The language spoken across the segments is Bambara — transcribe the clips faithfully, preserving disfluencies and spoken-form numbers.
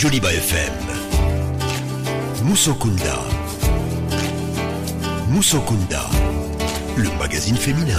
Joliba F M. Moussokunda. Moussokunda, le magazine féminin.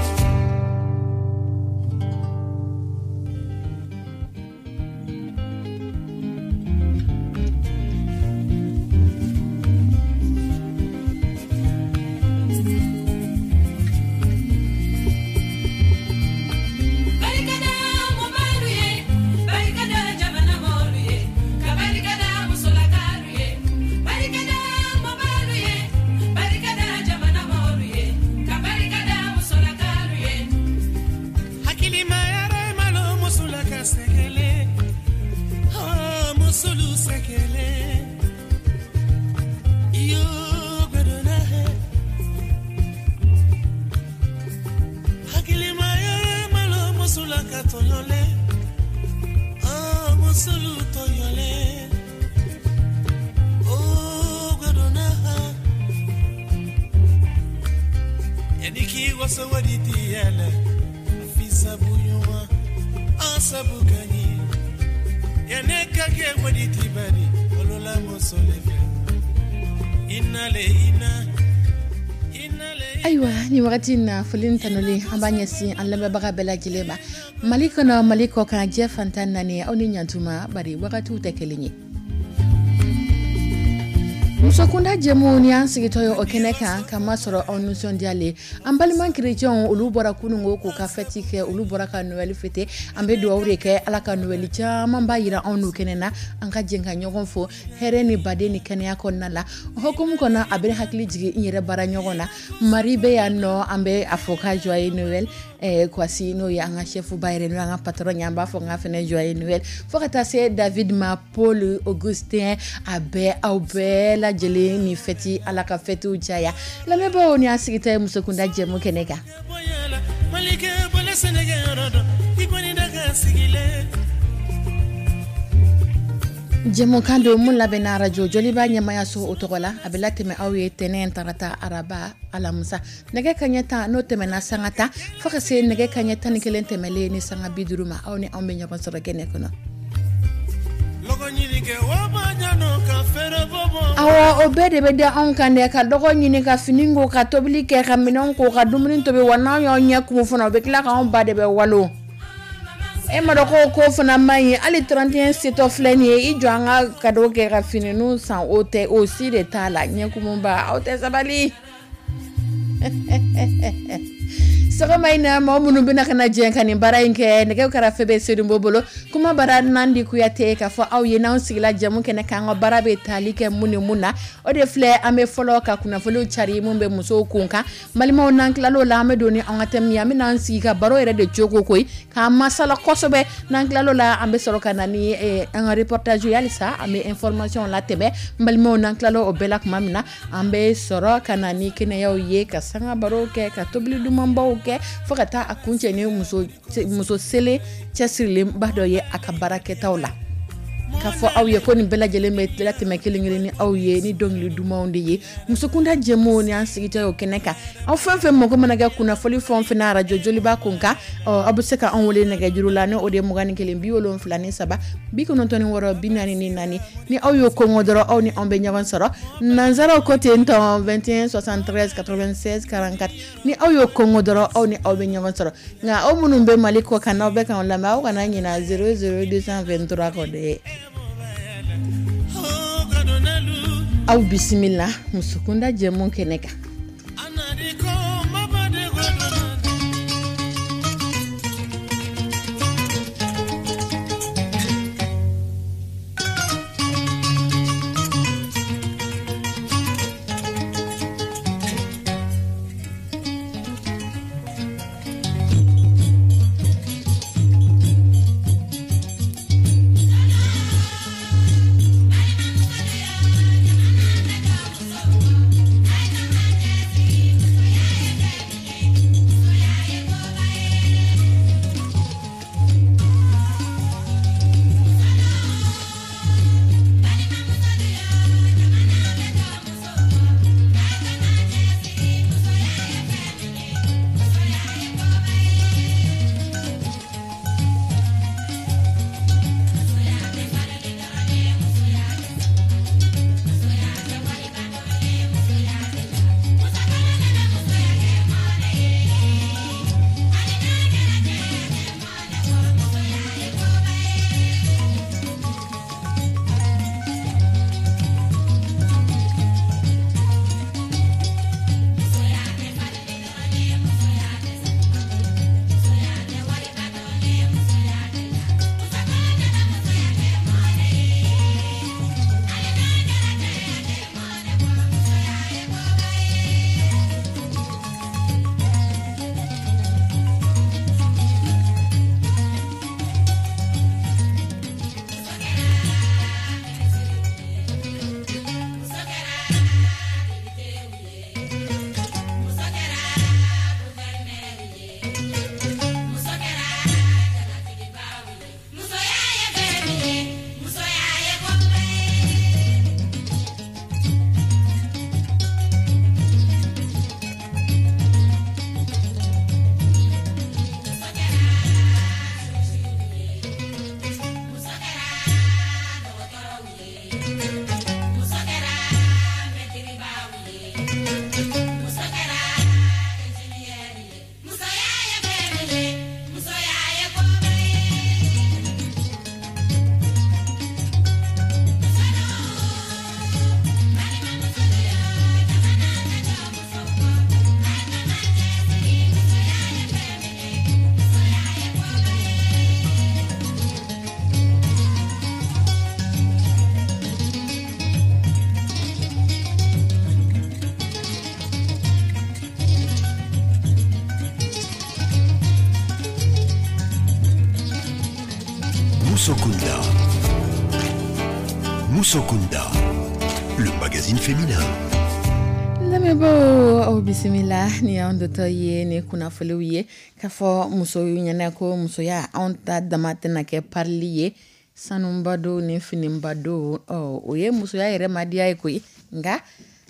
na fulin tanoli ambanya si an lambe baga bela jileba maliko na maliko ka jefantan nani oni nyantuma bari wakati tekelinyi Musokunda jemu ni ansigi toyo okeneka kama soro onusion diale ambali man krijon ulu bora kunungo ko ka feti ke ulu bora ka noeli fete ambe do awre ke ala ka noeli chama mbayira onu kenena anka jenga nyogon fo hereni badeni kenya konnala hokum kona abre hakli jigi nyere bara nyogona maribe ya no ambe afoka joye noel eh kwasi no ya nga chef bayre no nga patron nyamba fo nga fene joye noel fo kata se David ma Paul Augustin abe aubela jeli ni feti ala ka feti ujaya la meba oni asigita musokunda jemu keneka jemu kando mun labena radio Joliba nyama ya so otogola abelate me awe tenen tarata araba ala musa nege kanyata no temena sangata faka se nege kanyata ni kelente mele ni sanga biduruma awni ambe nyaba soro kenekono awa obede bede onkande ka dogo nyini ka finingo ka tobili ke ka minon ko ka dumuni tobe wana yo nya kumu fona obekla ka on bade be walo e madoko ko fona mai ali trente et un site of leni e jwanga ka dogo ke ka fininu san ote aussi de tala nya kumu ba ote sabali saka mayna mo munu bina kana jenka ni bara inke nege kara febe sedu bobolo kuma bara nandi kuyate ka fo aw yena on sigila jamu kene kango bara be talike muni muna o de fle ame folo ka kuna folo chari mumbe muso kunka malima onan klalo la ame doni on atem ya mina sika baro ere de choko koy ka masala kosobe nan klalo la ambe soro kana ni e un reportage yalisa ame information la tebe malima onan klalo o belak mamina ambe soro kana ni kene yaw ye ka sanga baro ke ka tobli du mambo ke fakata akunche ni muso muso sele chasilim bado ye akabara ketawla kafo awye ko ni bela jele me lati mekelingiri ni awye ni dongli duma onde ye musokunda jemo ni ansigita yo keneka aw fenfe mo ko managa kuna foli fon fina radio Joliba kunka abuseka on wole naga jurula no ode mo gani kelen biolo flani saba bi ko non toni woro binani ni nani ni awyo ko ngodoro aw ni ombe nyawan soro nanzaro côté nton vingt et un soixante-treize quatre-vingt-seize quarante-quatre ni awyo ko ngodoro aw ni awbe nyawan soro nga aw munumbe maliko kana be kan la ma kana nyina zéro zéro deux cent vingt-trois ko de au bismillah musukunda jemu keneka Moussokunda. Moussokunda, le magazine féminin. Lamebo au bisimila ni ya ndoto ye ni kuna fuluye kafo muso nyana ko muso ya onta damate na ke parliye sanumbado ni finimbado oh oye muso ya ere madia ko nga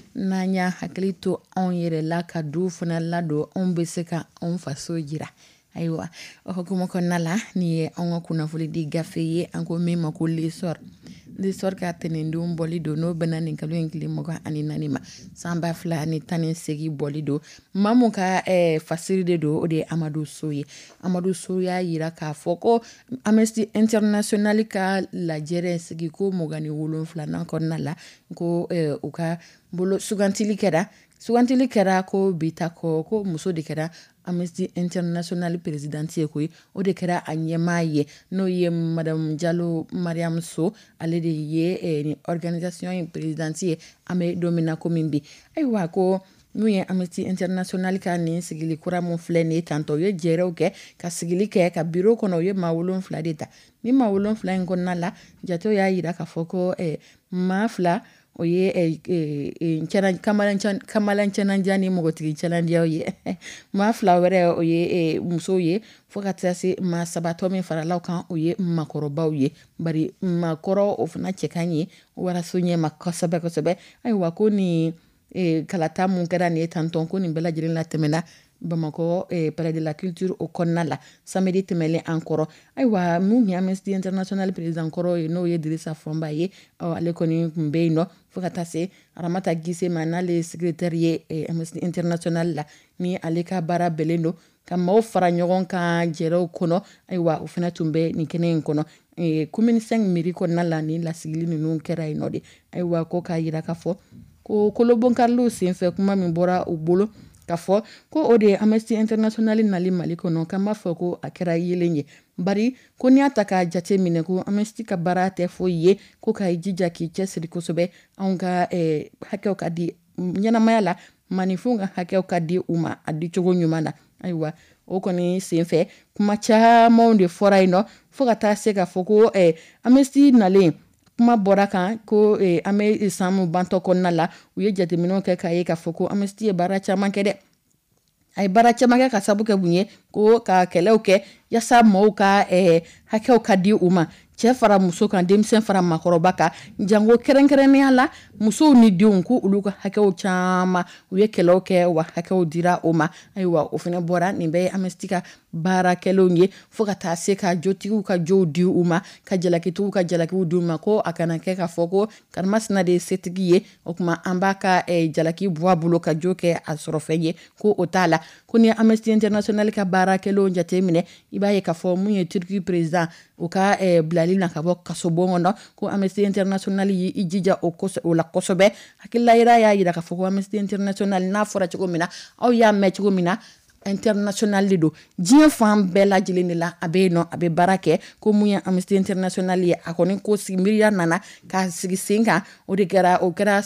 nanya haklito on yere la kadu funa lado on beseka on faso jira aywa o ko mo ko nala ni on kuna fuli di gafeye anko mema ko lisor de sor ka tenendu bolido no banani kalu enkli mogo ani nanima samba fla ni tane segi bolido mamu ka eh, fasiride do ode Amadou Soye Amadou Soye yira ka foko Amnesty International ka la jere segi ko mogani wolon fla nan ko nala ko eh, uka bolo sugantili kera sugantili kera ko bitako ko muso de kera Amnesty International presidentiel ko o de kera anyemaye no ye madame Diallo Mariam So ale de ye eh, ni organisation presidentielle ame domina komimbi aywa ko nuye Amnesty International ka ni sigili kura mon flene tanto ye jero ke ka sigili ke ka bureau kono ye mawulon fla deta ni mawulon fla ngonna la jato ya yira ka foko eh, mafla oye e e chana kamalan chan kamalan chana jani mogotigi chana dia oye ma flawere oye e muso ye fokata se ma sabato me fara lawkan oye makoroba oye bari makoro ofna chekanye wara sonye makosabe kosabe ay wako ni e kalata mun kera ni tanton ko ni bela jirin la temena Bamako eh, Palais de la Culture au Konala samedi temele encore aywa mu ni Amnesty International président koro no ye Idrissa Fomba ye o ale koni mbe no fokata se Ramata Gise manale secrétaire eh, Amnesty International la ni aleka bara belendo kama o fara nyogon ka jero kono aywa o fena tumbe ni kenen kono eh, commune cinq miri konala ni la sigili ni nun kera inodi aywa ko ka yira ka fo ko kolobon Carlo senfe kuma min bora o bolo kafo ko ode Amnesty International nali mali kono kama foko akera yelenye bari ko ni ataka jate mine ko Amnesty ka barate fo ye ko kai jija ki chesri ko sobe onga eh, hake okadi nyana mayala manifunga hake okadi uma adi chogo nyumana aywa oko ni senfe kuma cha monde foraino foka ta seka foko eh, Amnesty nali kuma bora kan ko eh, ame samu banto konnala uye jate mino ke kaye ka foko Amnesty e bara chama kede ay bara chama ke ka sabu ke bunye ko ka kelew ke yasa mo ka eh, hakew ka di uma che fara muso kan demsen fara makoroba ka jango kerenkereni ala muso ni diunku uluka hakew chama uye kelew ke wa hakew dira uma aywa ofene bora ni be Amnesty ka bara kelonye foka ta se ka jotigu ka jodi uma ka jalakitu ka jalakiwu duma ko akana ke ka foko kan masna de setigiye okuma ambaka e jalaki bua bulo ka joke asorofeye ko otala ko ni Amnesty International ka bara kelo njate mine ibaye ka fo munye Turki president o ka e blali na ka bok kasobongo no ko Amnesty International yi ijija o koso o la kosobe hakilla ira ya yira ka fo Amnesty International na fora chiko mina au ya me chiko mina international lido jien fam bela jilini la abe no abe barake ko muya Amnesty International ye akoni ko simiria nana ka sigi singa o de kera o kera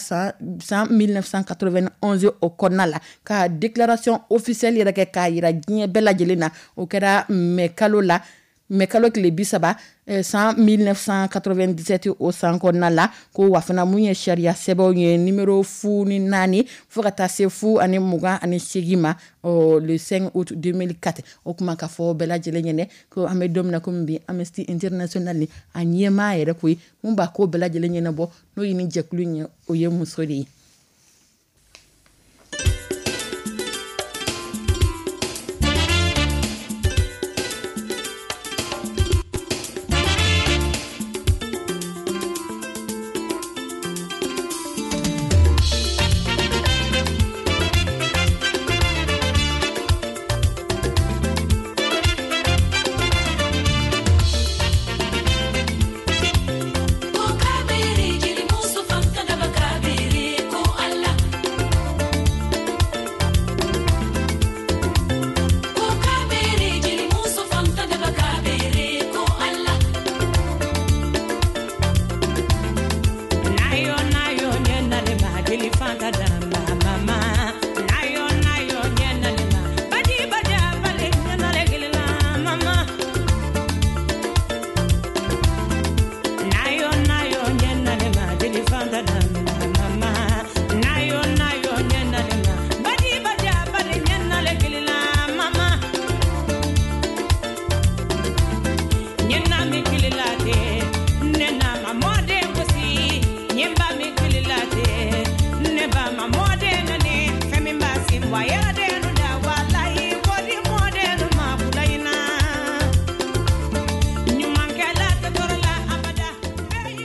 mille neuf cent quatre-vingt-onze o konala ka déclaration officielle yere ke ka yira jien bela jilina o kera mekalola mekalo kile bisaba eh, mille neuf cent quatre-vingt-dix-sept au sanko nala ko wafana munye sharia sebo nye numéro fu ni nani fokata se fu ane muga ane shigima o le cinq août deux mille quatre o kuma ka fo bela jele nyene ko ame domna kumbi Amnesty International ni anyema ere ko mumba ko bela jele nyene bo no yini jeklu nye o ye musori Kabiri, jili musu fanta daba kabiri.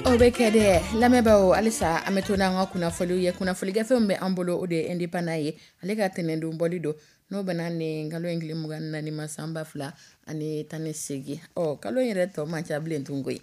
Obekede lameba alisa ametona nga kuna foli ye kuna foli gafe mbe ambolo ode independent alega tenendu mbolido no banane ngalo engli muganna ni masamba fla ani tanesegi oh kalo yere to mancha blentu ngoi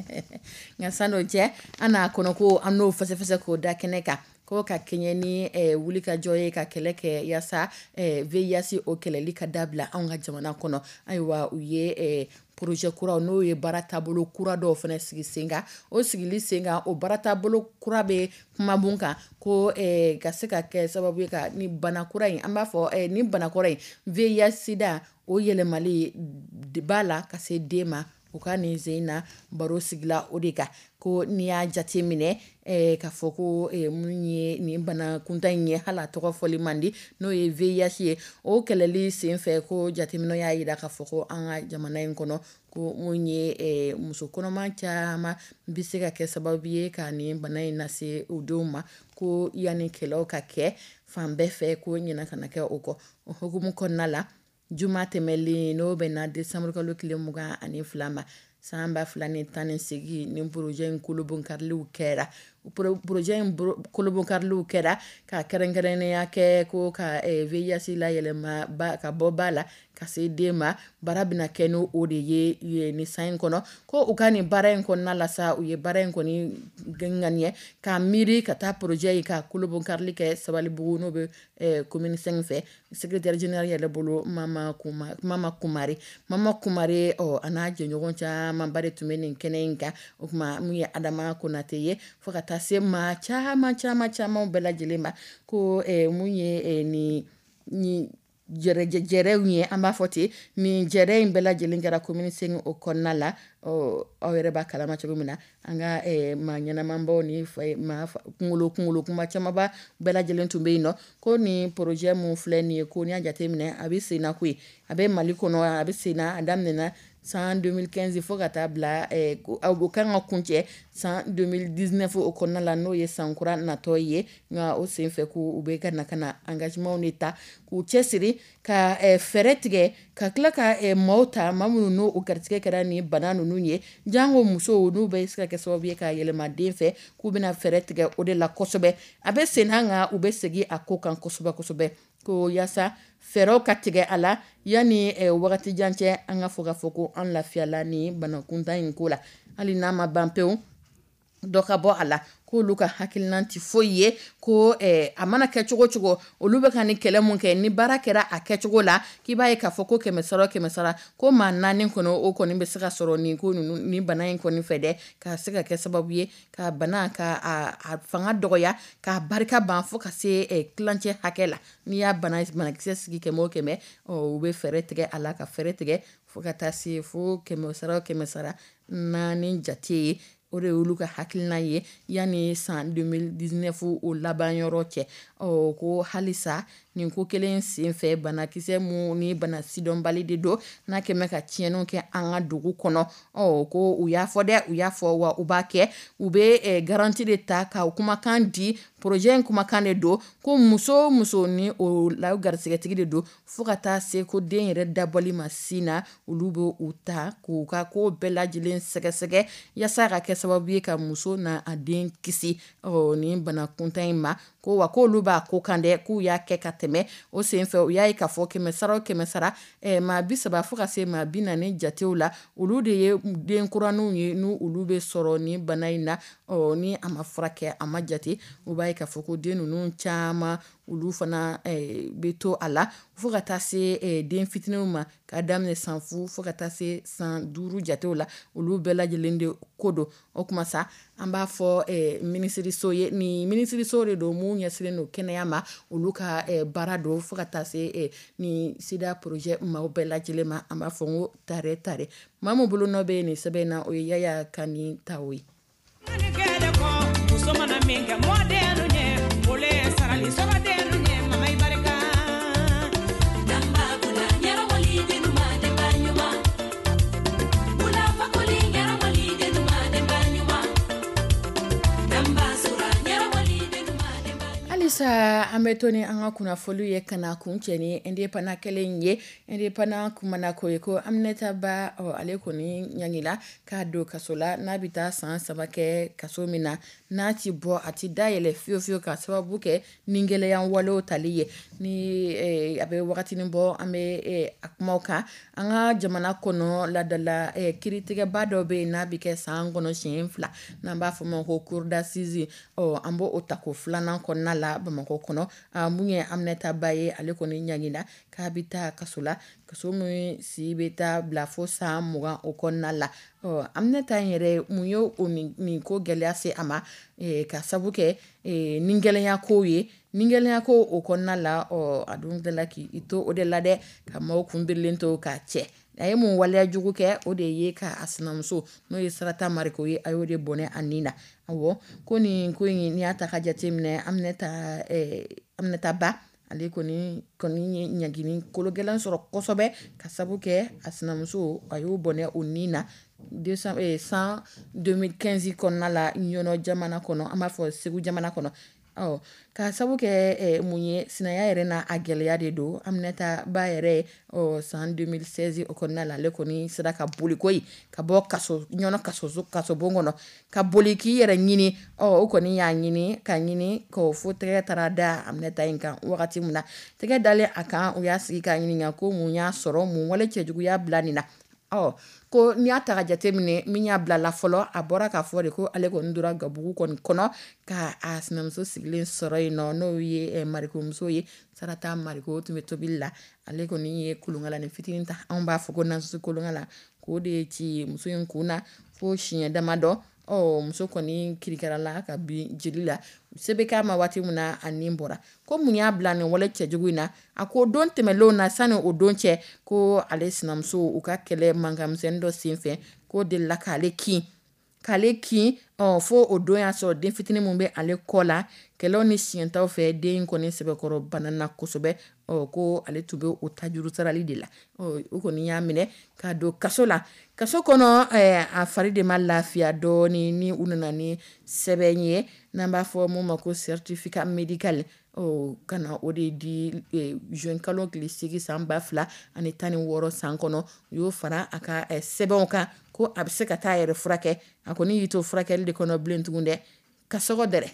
nga sando je ana kono ko amno fase fase ko dakeneka ko ka kenyeni e wuli ka joye ka keleke yasa e veyasi o keleli ka dabla anga jamana kono aywa uye e projet kura no ye barata bolo kura do fana sigi senga o sigili senga o barata bolo kura be kuma bunka ko e ka se ka ke sababu ka ni bana kura yin amba fo e ni bana kura yin veyasi da o yele mali de bala ka se dema o ka ni zeina baro sigila odeka ko ni ya jate mine e ka foko e munye ni bana kunta nye hala to foli mandi no ye V I H ye o keleli senfe ko jate mino ya ida ka foko anga jamana kono ko munye e muso kono mancha ma bisika ke sababu ye ka ni bana ina se uduma ko yani kelo ka ke fambe fe ko nyina kana ke oko hukumu konala juma temeli no bena December ko lokile muga ani flama samba flani tane sigi ni projet nkulubun karlu kera projet nkulubun karlu kera ka kerengerene yake ko ka e veyasi la yelema ba ka bobala ka se dema barabina kenu ode ye, ye ni sain kono ko ukani baren kon nala sa uye baren koni genganye ka miri ka ta projet ka kulubun karli ke sabali bugu no be e commune cinq fe secrétaire général yele bolo mama kuma mama kumari mama kumari o anaje nyogoncha mambare tumeni kenenga okuma muye adama konate ye fokata se ma chama chama chama bela jelema ko e muye e ni ni jere jere unye amba foti ni jere imbela jelingara commune cinq o konala o awere ba kala ma chogumina anga e manyana mambo ni fa ma kungulu kungulu kuma chama ba bela jelentu beino ko ni projet mu fleni ko ni ajate mine abisi na kui abe maliko no abisi na adamne na en deux mille quinze fo kata bla eh au kanga kunche en deux mille dix-neuf o konna la no ye sankura na toye nga o senfe ku ubeka na kana engagement neta ku chesiri ka eh, feretge ka klaka e eh, mota mamunu no o kartike kara ni bananu nunye jango muso no be ska ke so be ka yele ma defe ku bina feretge o de la kosobe abe senanga ube segi akokan kosoba kosobe ko yasa fero katige ala yani e wakati janche anga foga foko an lafiala ni bana kunta inkola ali nama bampeu doka bo ala ko luka hakilnanti foye ko eh, amana ke chogo chogo olube kan ni kele mun ke ni barakera akechogo la ki baye ka foko ke mesaro ke mesara ko manani kono o ko ni be sika soro ni ko ni bana en ko ni fede ka sika ke sababu ye ka bana ka a, a fanga dogoya ka barika ban fo ka se eh, clanche hakela ni ya bana bana kise sigi ke mo ke me o be ferete ala ka ferete fo ka tasi fo ke mesaro ke mesara na ni jati ore uluka hakilina ye yani en deux mille dix-neuf o laban yoro che o ko halisa ni ko kelen senfe bana kise mu ni bana sidon balide do na ke meka tienu ke anga dugu kono o ko uya fode uya fo wa ubake ube e garantie de ta ka kuma kan di projet kuma kan do ko muso muso ni o la garsige tigi de do fukata se ko den yere daboli masina ulubo uta ko ka ko bela jilen sege sege ya sara ke sababu ka muso na aden kisi o ni bana kuntain ma ko wa ko luba ko kande ku ya ke kateme o senfe o ya ka fo ke mesara ke mesara e ma bisaba fuka se ma binane jateula ulude ye den kuranu ni nu ulube soro ni banaina o ni amafrake amajati ubai ka fo ko den nu chama ulu fana eh, beto ala fuka tase eh, den fitnuma ka damne sanfu fuka tase san duru jateula ulu bela jelende kodo o kuma sa amba fo eh, ministry soye ni ministry sore do mu nyasire no keneyama ulu ka eh, barado fuka tase eh, ni sida projet ma bela jelema amba fo ngo tare tare mamu bulu no be ni sebena o yaya kani tawi Masa ametoni anga kuna folu ye kana kuncheni ende pana kelenye ende pana kumana koyeko amneta ba o ale koni nyangila kado kasola nabita san sabake kasomina nati bo ati dayele fio fio ka sababu ke ningele yan walo taliye ni eh, abe wakati nimbo ame eh, akmoka anga jamana kono la dala eh, kiritige bado be nabike san kono shenfla namba fuma ko kurda sizi o ambo otako flana konna la Bamako kono a munye amneta baye ale koni nyangina kabita kasola kasomu si beta blafo sa muga okonna la o amneta yere munyo ni ko geliase ama e ka sabuke e ningele ya ko ye ningele ya ko okonna la o adun de la ki ito odela de ka ma kumbirlento ka che aye mun wale jugu ke o de ye ka asinamso no ye sarata mariko ye ayo de bone anina awo koni ko ni ata ka jatemne amneta eh, amneta ba ale koni koni nyagini kologelan soro kosobe kasabuke asinamso ayo bone onina deux cents eh, cent deux mille quinze konna la nyono jamana kono amafo segu jamana kono oh ka sabuke eh, munye sinaya yere na ageleya de do amneta ba yere o san deux mille seize okonna la le koni sida ka boli koyi ka bo kaso nyono kaso zo kaso bongono ka boli ki yere nyini o okoni ya nyini ka nyini ko fotre tarada amneta inka wakati muna tege dale aka o ya sigi ka nyini nya ko munya soro mu wale chejugu ya blanina oh ko ni ata jatemine minya bla la folo abora ka fo de ko ale ko ndura gabugu kon kono ka asnamso siglin soroy no no ye e mariko mso ye sarata mariko tumeto billa ale ko ni ye kulungala ne fitinta on ba fo ko nan su kulungala ko de ci mso yin kuna fo shinya damado o mso ko ni kirikara la ka bi jilila sebe ka ma wati muna animbora ko munya blane wala chejuguina ako don temelo na sano o donche ko ale sinamso uka kele mangam sendo sinfe ko de la kale ki kale ki o fo o don ya so den fitini mumbe ale kola kelo ni sienta o fe den ko ni sebe koro banana kosobe o ko ale tube o tajuru sarali de la o ko ni yamine ka do kasola kaso kono eh, a fari de malafia do ni ni unana ni sebenye namba fo mo mako certificat médical o kana o de di eh, jeune kalo glisigi samba fla ani tani woro sankono yo fara aka eh, sebon ka ko abse ka tayere frake akoni yito frake de kono blentunde kasogo dere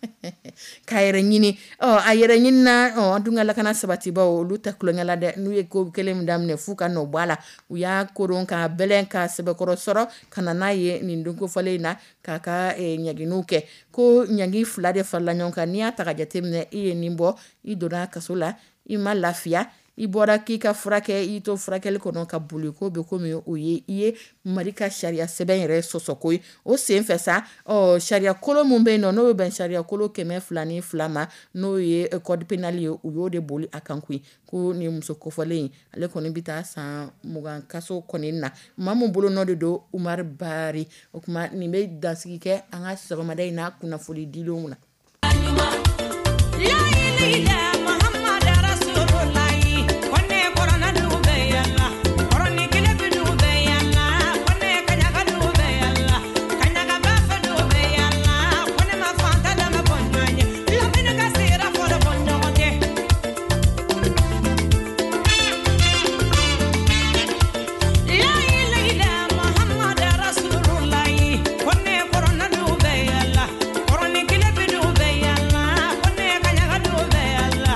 kayere nyini oh ayere nyina oh adunga la kana sabati ba o luta kulongala de nuye ko kelem damne fuka no bala uya koron ka belenka sebe koro soro kana naye ni ndungo falena kaka e nyaginuke ko nyagi fulade falla nyonka ni ataka jatemne iye nimbo idona kasola ima lafia ibora kika frake ito frake kono ka buli ko be ko mi oye iye marika sharia seben re sosokoi o senfesa o sharia kolo mumbe no no ben sharia kolo keme flani flama no ye code pénal yo uyo de boli akankui ko ni musoko fole ale kono bita sa mugan kaso konina mamu bolo no de do Umar Bari o kuma ni be dansiki ke anga sabama dai na kuna foli dilo muna la ilaha Bella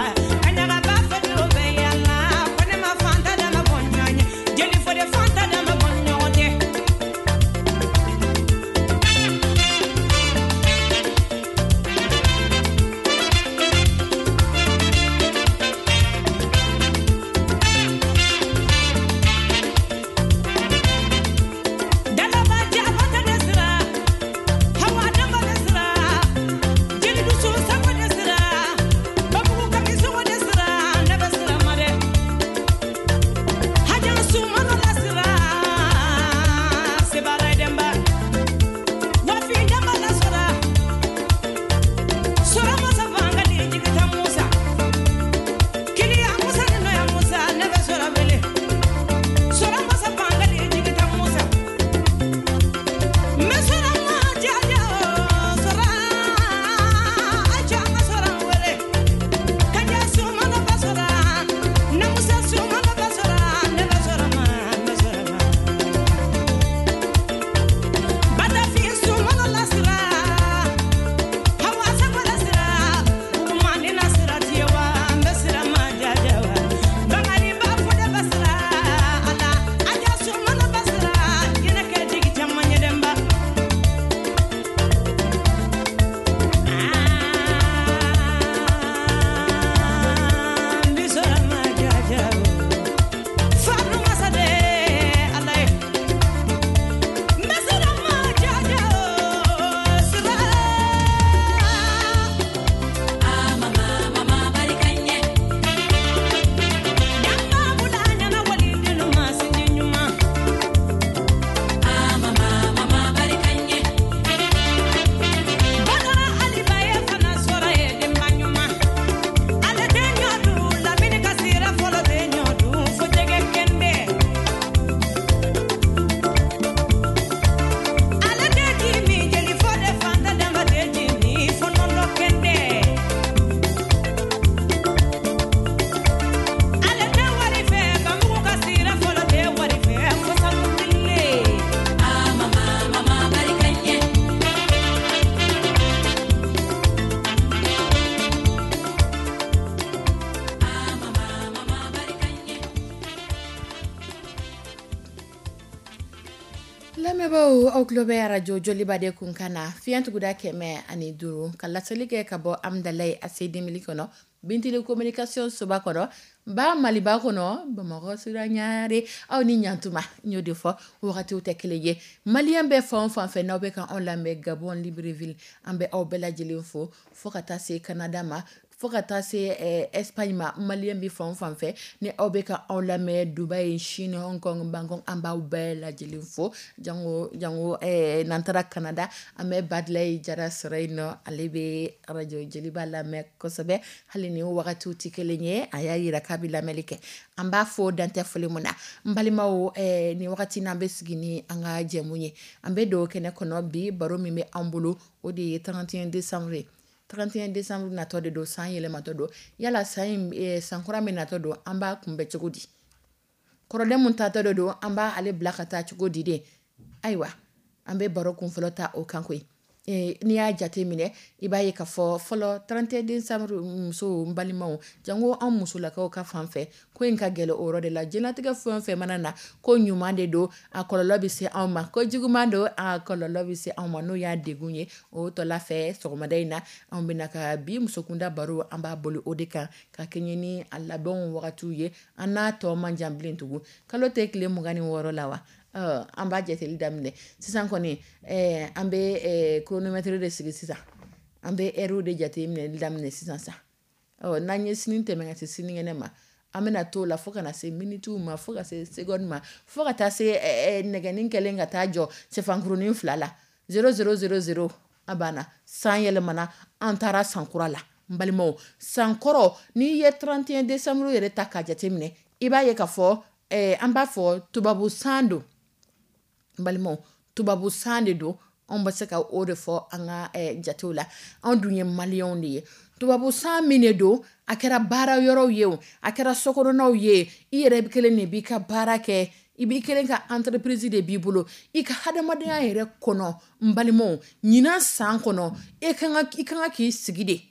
aw kulobe radio joliba de kun kana fiyantuguda kɛmɛ ani duuru ka laseli kɛ ka bɔ amdalayi asedi mili kɔnɔ bintili communication soba kɔnɔ ba maliba kɔnɔ bamakɔ sira ɲaare aw ni ɲantuma n y'o de fɔ wagatiw tɛ kelen ye maliyɛn bɛɛ fan o fan fɛ n'aw bɛ ka anw lamɛn Gabon Libreville an bɛ aw bɛɛ lajɛlen fo fo ka taa se Canada ma fo ka taa se eh, Espagne ma maliyɛn bi fan o fan fɛ ni aw bɛ ka anw lamɛn Dubai, Chine, Hong Kong, Bangkok an b'aw bɛɛ lajɛlen fo jango jango eh, n'an taara Canada an bɛ Badlayi Jara sɔrɔ yen nɔ ale bɛ radio jeliba lamɛn kosɛbɛ hali ni wagatiw tɛ kelen ye a y'a yira k'a bɛ lamɛnli kɛ an b'a fɔ dan tɛ foli mun na n balimaw eh, ni wagati n'an bɛ sigi ni an ka jɛmu ye an bɛ don kɛnɛ kɔnɔ bi baro min bɛ an bolo o de ye trente et un décembre trente et un décembre natɔ de don san yɛlɛmatɔ don yala san eh, sankura min natɔ don an b'a kunbɛ cogo di kɔrɔlen mun tatɔ de don an b'a ale bila ka taa cogo di de ayiwa an bɛ baro kun fɔlɔ ta o kan koyi eh, n'i y'a jate minɛ i b'a ye ka fɔ fɔlɔ trente et un décembre muso n balimaw jango an musolakaw ka fan fɛ ko in ka gɛlɛ o yɔrɔ de la jɛnatigɛ fɛn o fɛn mana na ko ɲuman de don a kɔlɔlɔ bɛ se anw ma ko juguman don a kɔlɔlɔ bɛ se anw ma n'o y'a degun ye o tɔla fɛ sɔgɔmada in na anw bɛna ka bi musokunda baro an b'a boli o de kan ka kɛɲɛ ni a labɛnw wagatiw ye an n'a tɔ man jan bilen tugun kalo tɛ tile mugan ni wɔɔrɔ la wa Uh, an b'a jateli daminɛ sisan kɔni eh, an bɛ eh, chronomètre de sigi sisan an bɛ heure de jate minɛli daminɛ sisan sa uh, n'an ye sini tɛmɛ ka se sini kɛnɛ ma an bɛna t'o la fo ka na se minitiw ma fo ka se seconde ma fo ka taa se eh, eh, nɛgɛnin kɛlen ka taa jɔ sɛfankurunin fila la zéro zéro zéro zéro a banna san yɛlɛmana an taara san kura la n balimaw san kɔrɔ n'i ye trente et un décembre yɛrɛ ta k'a jate minɛ i b'a ye ka fɔ eh, an b'a fɔ tubabu san don balimaw tubabu san de don an bɛ se ka o de fɔ an ka eh, jatew la an dun ye maliyɛnw de ye tubabu san min de don a kɛra baara yɔrɔw ye o a kɛra sokɔnɔnaw ye i yɛrɛ kelen de b'i ka baara kɛ i b'i kelen ka entreprise de b'i bolo i ka hadamadenya yɛrɛ kɔnɔ n balimaw ɲinan san kɔnɔ i kan ka i kan ka k'i sigi de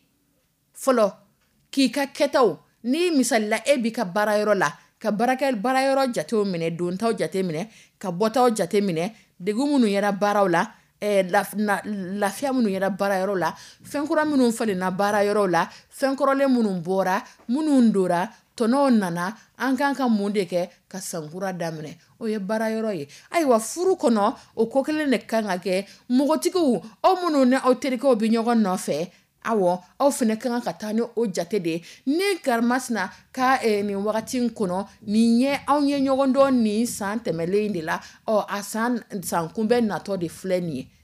fɔlɔ k'i ka kɛtaw ni misalila e b'i ka baara yɔrɔ la ka barakɛ baarayɔrɔ jatew minɛ dontaw jate minɛ ka bɔtaw jate minɛ degun minnu yɛrɛ baaraw la eh, laf, na, lafiya minnu yɛrɛ baarayɔrɔ la fɛn kura minnu falenna baarayɔrɔ la fɛn kɔrɔlen minnu bɔra minnu dora tɔnɔw nana an kan ka mun de kɛ ka sankura daminɛ o ye baarayɔrɔ ye ayiwa furu kɔnɔ o ko kelen de kan ka kɛ mɔgɔtigiw aw minnu ni aw terikɛw bɛ ɲɔgɔn nɔfɛ awɔ aw fana kan ka taa ni o jate de ye ni karimasina ka eh, nin wagati kɔnɔ nin ye anw ye ɲɔgɔn dɔn nin san tɛmɛlen de la ɔ a san san kunbɛn natɔ de filɛ nin ye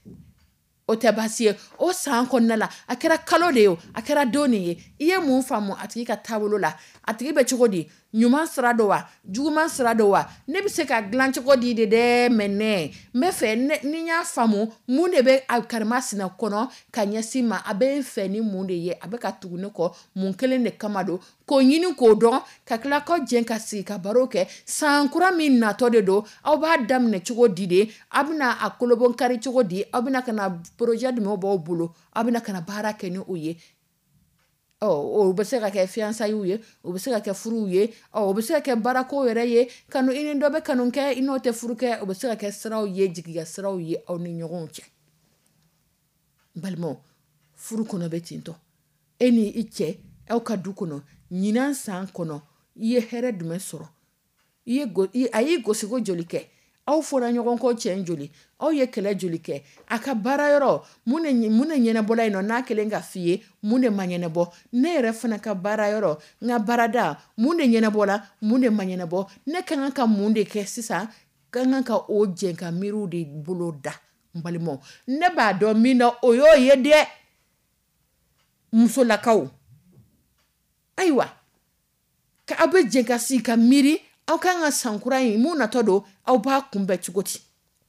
o tɛ baasi ye o san kɔnɔna la a kɛra kalo de ye a kɛra don de ye i ye mun faamu a tigi ka taabolo la a tigi bɛ cogo di ɲuman sira don wa juguman sira don wa ne bɛ se ka dilan cogo di de dɛ mɛ ne n bɛ fɛ ni n y'a faamu mun de bɛ a karimasina kɔnɔ ka ɲɛsin ma a bɛ n fɛ ni mun de ye a bɛ ka tugu ne kɔ mun kelen de kama don k'o ɲini k'o dɔn ka tila k'aw jɛ ka sigi ka baro kɛ san kura min natɔ de don aw b'a daminɛ cogo di de aw bɛna a kolobon kari cogo di aw bɛna ka na projet jumɛnw b'aw bolo aw bɛna ka na baara kɛ ni o ye ɔ o bɛ se ka kɛ fiançailles ye o bɛ se ka kɛ furuw ye ɔ o bɛ se ka kɛ baarako yɛrɛ ye kanu i ni dɔ bɛ kanu kɛ i n'o tɛ furu kɛ o bɛ se ka kɛ siraw ye jigiya siraw ye aw ni ɲɔgɔn cɛ balimaw furu kɔnɔ bɛ ten tɔ e ni i cɛ aw ka du kɔnɔ ɲinan san kɔnɔ i ye hɛrɛ jumɛn sɔrɔ i ye go i a y'i gosiko joli kɛ aw fɔra ɲɔgɔn kɔ cɛn joli aw ye kɛlɛ joli kɛ a ka baarayɔrɔ mun de mun de ɲɛnabɔla yen nɔ n'a kelen ka f'i ye mun de ma ɲɛnabɔ ne yɛrɛ fana ka baarayɔrɔ n ka baarada mun de ɲɛnabɔla mun de ma ɲɛnabɔ ne ka kan ka mun de kɛ sisan ka kan ka o jɛn ka miiriw de bolo da n balimaw ne b'a dɔn min na o y'o ye dɛ musolakaw ayiwa ka aw bɛ jɛn ka sigi ka miiri aw kan ka sankura in mun natɔ don aw b'a kunbɛn cogo di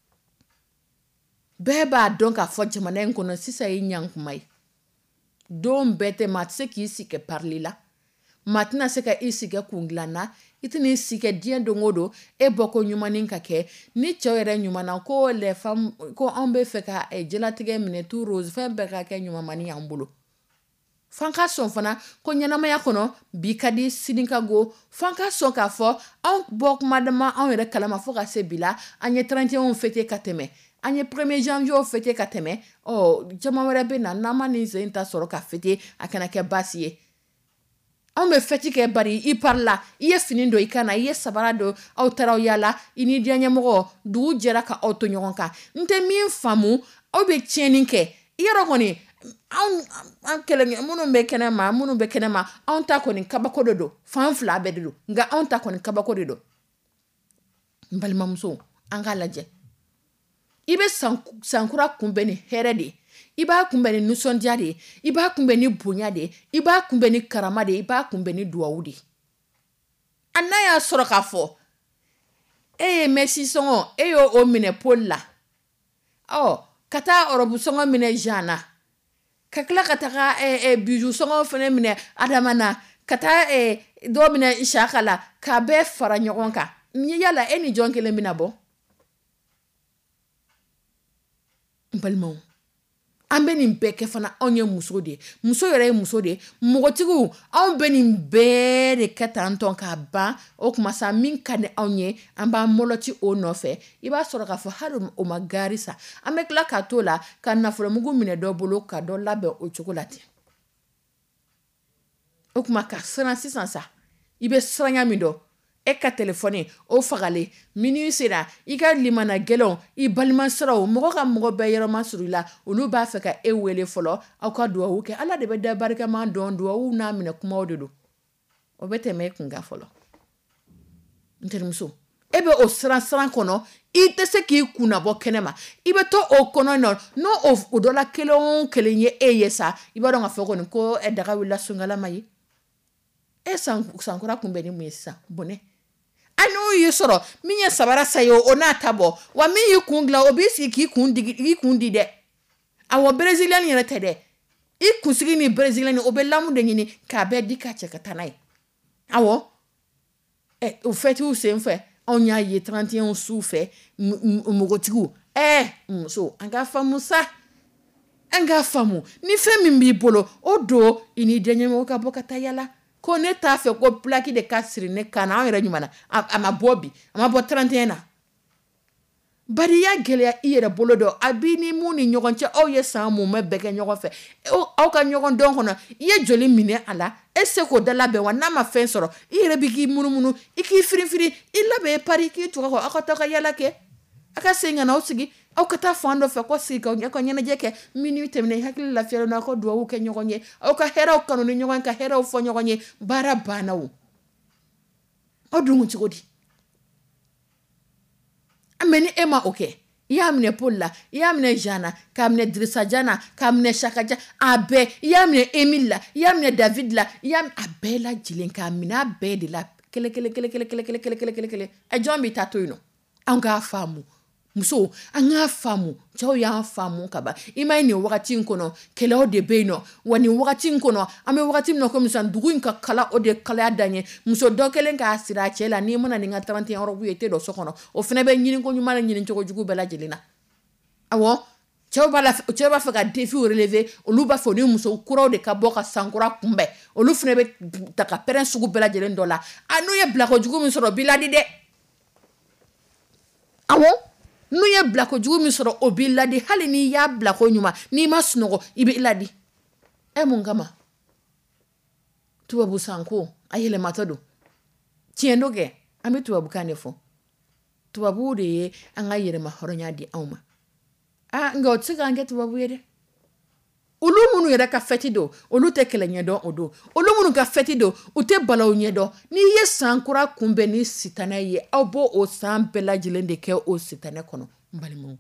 bɛɛ b'a dɔn k'a fɔ jamana in kɔnɔ sisan ye ɲankuma ye don bɛɛ tɛ maa tɛ se k'i sigi kɛ parili la maa tɛna se ka i sigi kɛ kun dilan na i tɛna i sigi kɛ diɲɛ don o don e bɔ ko ɲumanin ka kɛ ni cɛw yɛrɛ ɲuman na ko les femmes ko anw bɛ fɛ ka jɛnatigɛ minɛ tout rose fɛn bɛɛ ka kɛ ɲumanmani y'an bolo fan ka sɔn fana ko ɲɛnamaya kɔnɔ bi ka di sini ka go fan ka sɔn k'a fɔ anw bɔ kuma dama anw yɛrɛ kalama fo ka se bi la an ye trente et un fêté ka tɛmɛ an ye premier janvier o fêter ka tɛmɛ oh jama wɛrɛ bɛ na n'an ma nin sen ta sɔrɔ ka fêter a kana kɛ baasi ye an bɛ fêter kɛ bari i parla i ye fini don i kana i ye sabara don aw taara yala i ni diɲɛ ɲɛmɔgɔ dugu jɛra ka aw to ɲɔgɔn kan n tɛ min faamu aw bɛ tiɲɛni kɛ i yɛrɛ kɔni an an kelen minnu bɛ kɛnɛ ma minnu bɛ kɛnɛ ma anw ta kɔni kabako de don fan fila bɛɛ de don nka anw ta kɔni kabako de don n balimamuso an k'a lajɛ i bɛ sankura kunbɛn ni hɛrɛ de i b'a kunbɛn ni nisɔndiya de i b'a kunbɛn ni bonya de i b'a kunbɛn ni karama de i b'a kunbɛn ni duwawu de a n'a y'a sɔrɔ k'a fɔ e ye mɛsi sɔngɔ e y'o o minɛ pole la ɔ ka taa ɔrɔbu sɔngɔ minɛ Jean na ka tila ka taga biju sɔngɔ fana minɛ Adama na ka taa dɔ minɛ Isaka la k'a bɛɛ fara ɲɔgɔn kan yala e ni jɔn kelen bɛna bɔ n balimaw an bɛ nin bɛɛ kɛ fana anw ye muso de muso yɛrɛ ye muso de mɔgɔtigiw anw bɛ nin bɛɛ de kɛ tan tɔn k'a ban o kuma sa min ka di anw ye an b'an mɔlɔti o nɔfɛ i b'a sɔrɔ k'a fɔ hali o ma gari sa an bɛ tila k'a to la ka nafolomugu minɛ dɔ bolo ka dɔ labɛn o cogo la ten o kuma ka siran sisan sa i bɛ siranya min dɔn e ka telefɔni o fagalen minnu sera i ka limana gɛlɛnw i balima siraw mɔgɔ ka mɔgɔ bɛɛ yɔrɔma suru la olu b'a fɛ ka e wele fɔlɔ aw ka duwawu kɛ ala de bɛ da barikaman dɔn duwawu n'a minɛ kumaw de don o bɛ tɛmɛ e kunkan fɔlɔ n terimuso e bɛ o siran siran kɔnɔ i tɛ se k'i kunna bɔ kɛnɛ ma i bɛ to o kɔnɔ nɔ n'o o dɔ la kelen o kelen ye e ye sa i b'a dɔn k'a fɔ kɔni ko ɛ daga wulila sungalama ye e sankura kunbɛn ni mun ye sisan bonɛ anu yi sɔrɔ min ye sabara sa ye o n'a ta bɔ wa min y'i kun dilan o b'i sigi k'i kun digi k'i kun di dɛ awɔ Brésilien yɛrɛ tɛ dɛ i kunsigi ni Brésilien o bɛ lamu de ɲini k'a bɛɛ di k'a cɛ ka taa n'a ye awɔ ɛ o fêtiw sen fɛ anw y'a ye trente et un su fɛ mɔgɔtigiw ɛ muso an k'a faamu sa an k'a faamu ni fɛn min b'i bolo o don i ni denɲɛmɔgɔ ka bɔ ka taa yala ko ne t'a fɛ ko plaki de ka siri ne kan na an yɛrɛ ɲuman na a ma bɔ bi a ma bɔ trente et un na bari i y'a gɛlɛya i yɛrɛ bolo dɔn a b'i ni mun ni ɲɔgɔn cɛ aw ye san mun bɛɛ kɛ ɲɔgɔn fɛ aw ka ɲɔgɔn dɔn kɔnɔ i ye joli minɛ a la e se k'o da labɛn wa n'a ma fɛn sɔrɔ i yɛrɛ bi k'i munumunu i k'i firinfirin i labɛn e pari k'i tugu kɔ aw ka taa ka yala kɛ a ka segin ka na aw sigi aw ka taa fan dɔ fɛ ko sigi ka ɲɛnajɛ kɛ minnu tɛmɛna i hakili lafiyalen na aw ka duwawu kɛ ɲɔgɔn ye aw ka hɛrɛw kanu ni ɲɔgɔn ka hɛrɛw fɔ ɲɔgɔn ye baara banna o aw dun cogo di mɛ ni e ma o kɛ i y'a minɛ Paul la i y'a minɛ Jean na k'a minɛ Dirisa Jan na k'a minɛ Saka Jan a bɛɛ i y'a minɛ Emile la i y'a minɛ David la i y'a a bɛɛ lajɛlen k'a minɛ a bɛɛ de la kele kele kele kele kele kele kele kele kele kele ɛ jɔn b'i ta to yen nɔ an k'a faamu muso an k'a faamu cɛw y'an faamu ka ban i ma ye nin wagati in kɔnɔ kɛlɛw de bɛ yen nɔ wa nin wagati in kɔnɔ an bɛ wagati min na komi sisan dugu in ka kala o de kalaya dan ye muso dɔ kelen k'a siri a cɛ la n'i mana nin ka trente et un robe ye i tɛ don so kɔnɔ o fana bɛ ɲini ko ɲuman ni ɲini cogo jugu bɛɛ lajɛlen na awɔ cɛw b'a la cɛw b'a fɛ ka défi relever olu b'a fɔ ni muso kuraw de ka bɔ ka sankura kunbɛn olu fana bɛ ta ka pɛrɛn sugu bɛɛ lajɛlen dɔ la a n'u ye bilako jugu min sɔrɔ bi ladi dɛ awɔ n'u ye bilako jugu min sɔrɔ o b'i ladi hali n'i y'a bilako ɲuman n'i ma sunɔgɔ i b'i ladi ɛ mun kama tubabu sanko a yɛlɛmatɔ don tiɲɛ don kɛ an bɛ tubabukan de fɔ tubabuw de ye an ka yɛrɛma hɔrɔnya di anw ma ah nka o tɛ se k'an kɛ tubabu ye dɛ olu minnu yɛrɛ ka fɛti don olu tɛ kɛlɛ ɲɛdɔn o don olu minnu ka fɛti don u tɛ balaw ɲɛdɔn n'i ye san kura kunbɛn ni sitanɛ ye aw b'o o san bɛɛ lajɛlen de kɛ o sitanɛ kɔnɔ n balimaw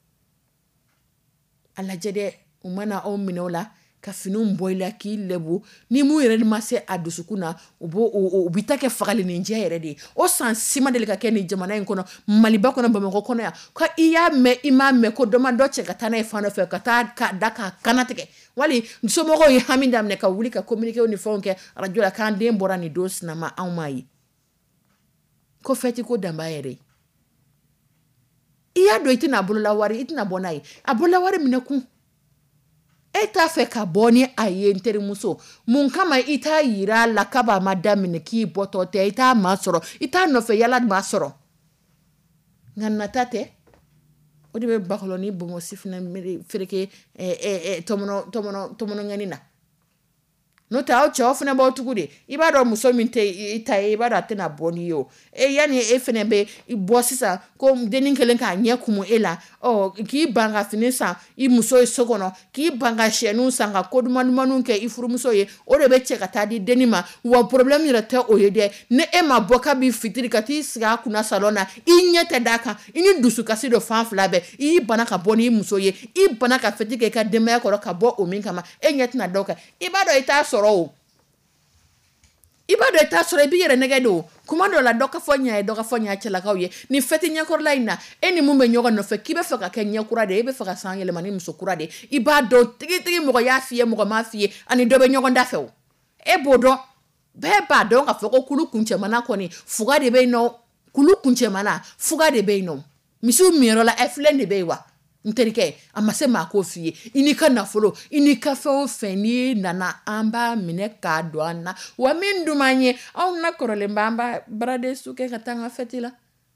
a lajɛ dɛ u mana aw minɛ o la ka finiw bɔ i la k'i lɛbu ni mun yɛrɛ ma se a dusukun na u b'o u bi ta kɛ fagali nin jɛ yɛrɛ de ye o san si ma deli ka kɛ nin jamana in kɔnɔ Maliba kɔnɔ Bamakɔ kɔnɔ yan ko i y'a mɛn i m'a mɛn ko dɔ ma dɔ cɛ ka taa n'a ye fan dɔ fɛ ka taa ka da k'a kana tigɛ wali somɔgɔw ye hami daminɛ ka wuli ka communiquer ni fɛnw kɛ radio la k'an den bɔra nin don sinama anw m'a ye ko fɛti ko dan b'a yɛrɛ ye i y'a dɔn i tɛna a bolola wari i tɛna bɔ n'a ye a bolola wari minɛ kun e t'a fɛ ka bɔ ni a ye n terimuso mun kama i t'a yira la k'a ma daminɛ k'i bɔtɔ tɛ i t'a ma sɔrɔ i t'a nɔfɛ yala ma sɔrɔ nka nata tɛ o de be bakoloni bomo sifna fereke eh eh tomono tomono tomono ngani na no ta o cho funa ba tugu de iba do muso min te ita iba do atena boni yo e yani e fene be i bo sisa ko denin kelen ka nya kumu ela o ki banga finisa i muso e sogono ki banga shenu sanga kodumanu manu ke i furu muso ye o de be che kata di denima wa problem ira te o ye de ne e ma boka bi fitiri kati siga kuna salona i nyete daka ini dusu kasi do fan flabe i bana ka boni i muso ye i bana ka fetike ka demaya ko ka bo o min kama e nyete na doka iba do ita so ro iba do ta sore bi yere nege do kuma do la doka fonya e doka fonya chela kawye ni feti nyakor laina eni mumbe nyoga no fe kibe fe ka kenya kura de be fe ka san yele mani muso kura de iba do tigi tigi mo ya fie mo ma fie ani do be nyoga nda fe o e bodo be ba do nga foko kulu kunche mana ko ni fuga de be no kulu kunche mana fuga de be no misu miro la eflen de be wa nterike amase mako fie inika na folo inika fe o feni nana amba mine ka doana wa mindu manye au na korole mbamba brade suke katanga fetila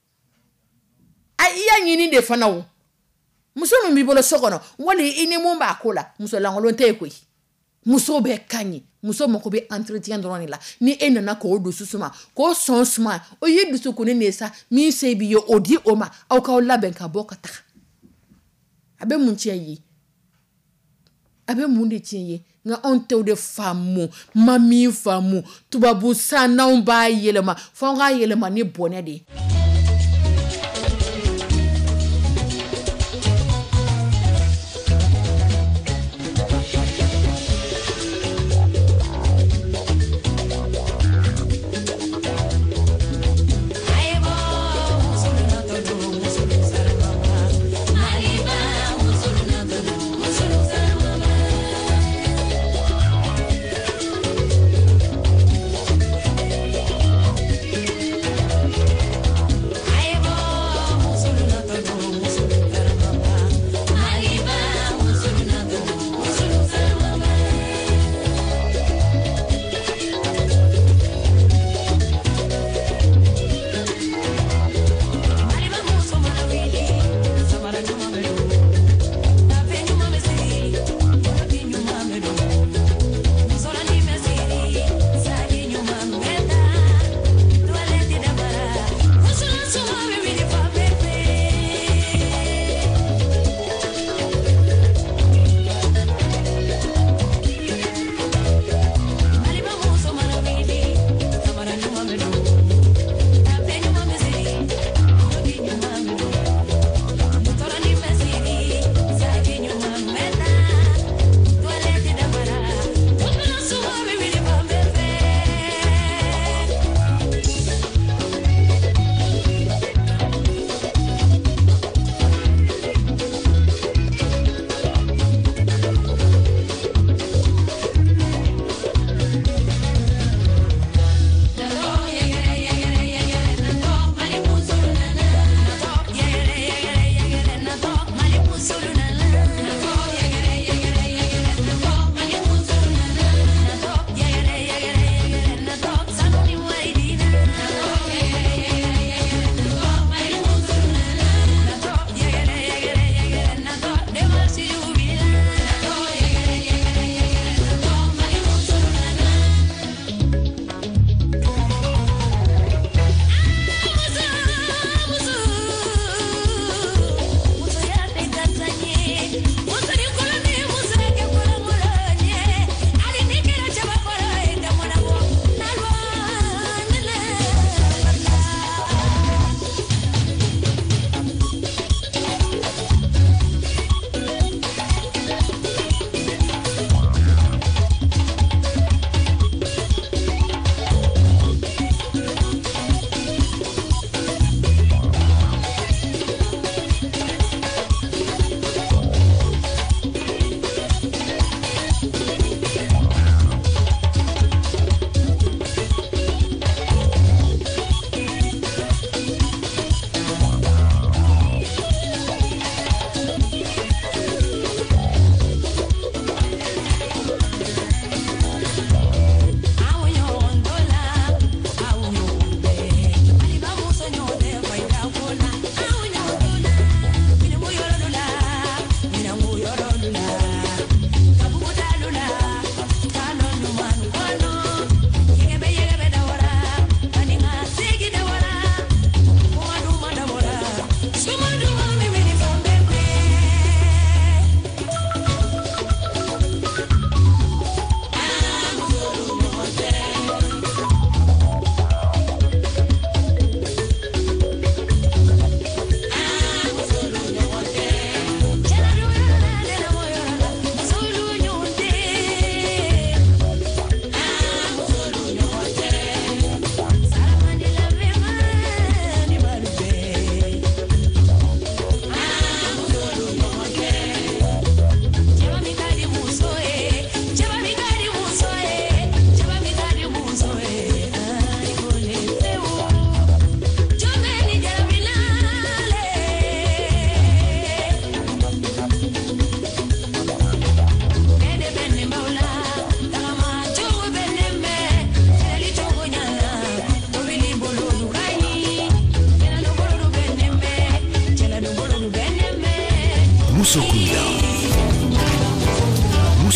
aiya nyini de fanawo muso no mi bolo sokono wali ini mumba akola muso langolo ntekwe muso be kanyi muso moko be entretien drone la ni enana ko do susuma ko sonsuma o yedu su ko ne nesa mi sebi yo odi oma au ka ola ben ka bokata abe munche yi abe munde tiye nga onte de famu mami famu tubabu sana umba yelema fonga yelema ni bonede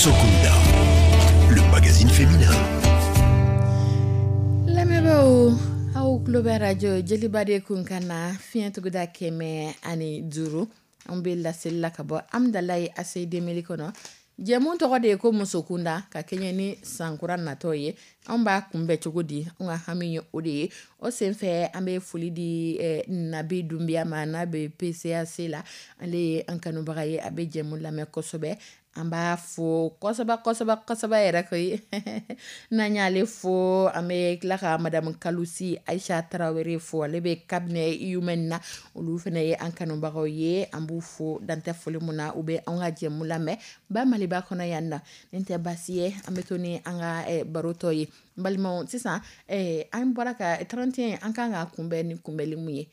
Musokunda, le magazine féminin. La mebo au club radio Jelibade Kunkana fientuguda keme ani duru on be la sella kabo amdalai ase demeli kono jemu to de ko Musokunda ka kenya ni sankura natoye on ba kumbe chogodi on haminyo odi o senfe ambe fuli di eh, nabi dumbia mana be P C A C la ale ankanu bagaye abe jemu la me kosobe amba fo kosoba kosoba kosoba era koy nanyale fo ame klaka madame Kalusi Aisha Traoré fo lebe cabinet humaine olu fene ankanu bagaye ambu fo dante foli muna ube anga jemu la me ba maliba kono yanna nte basiye ametoni anga e baroto yi balmo sisa eh an baraka trente et un an kan ga kumbe ni kumbeli muye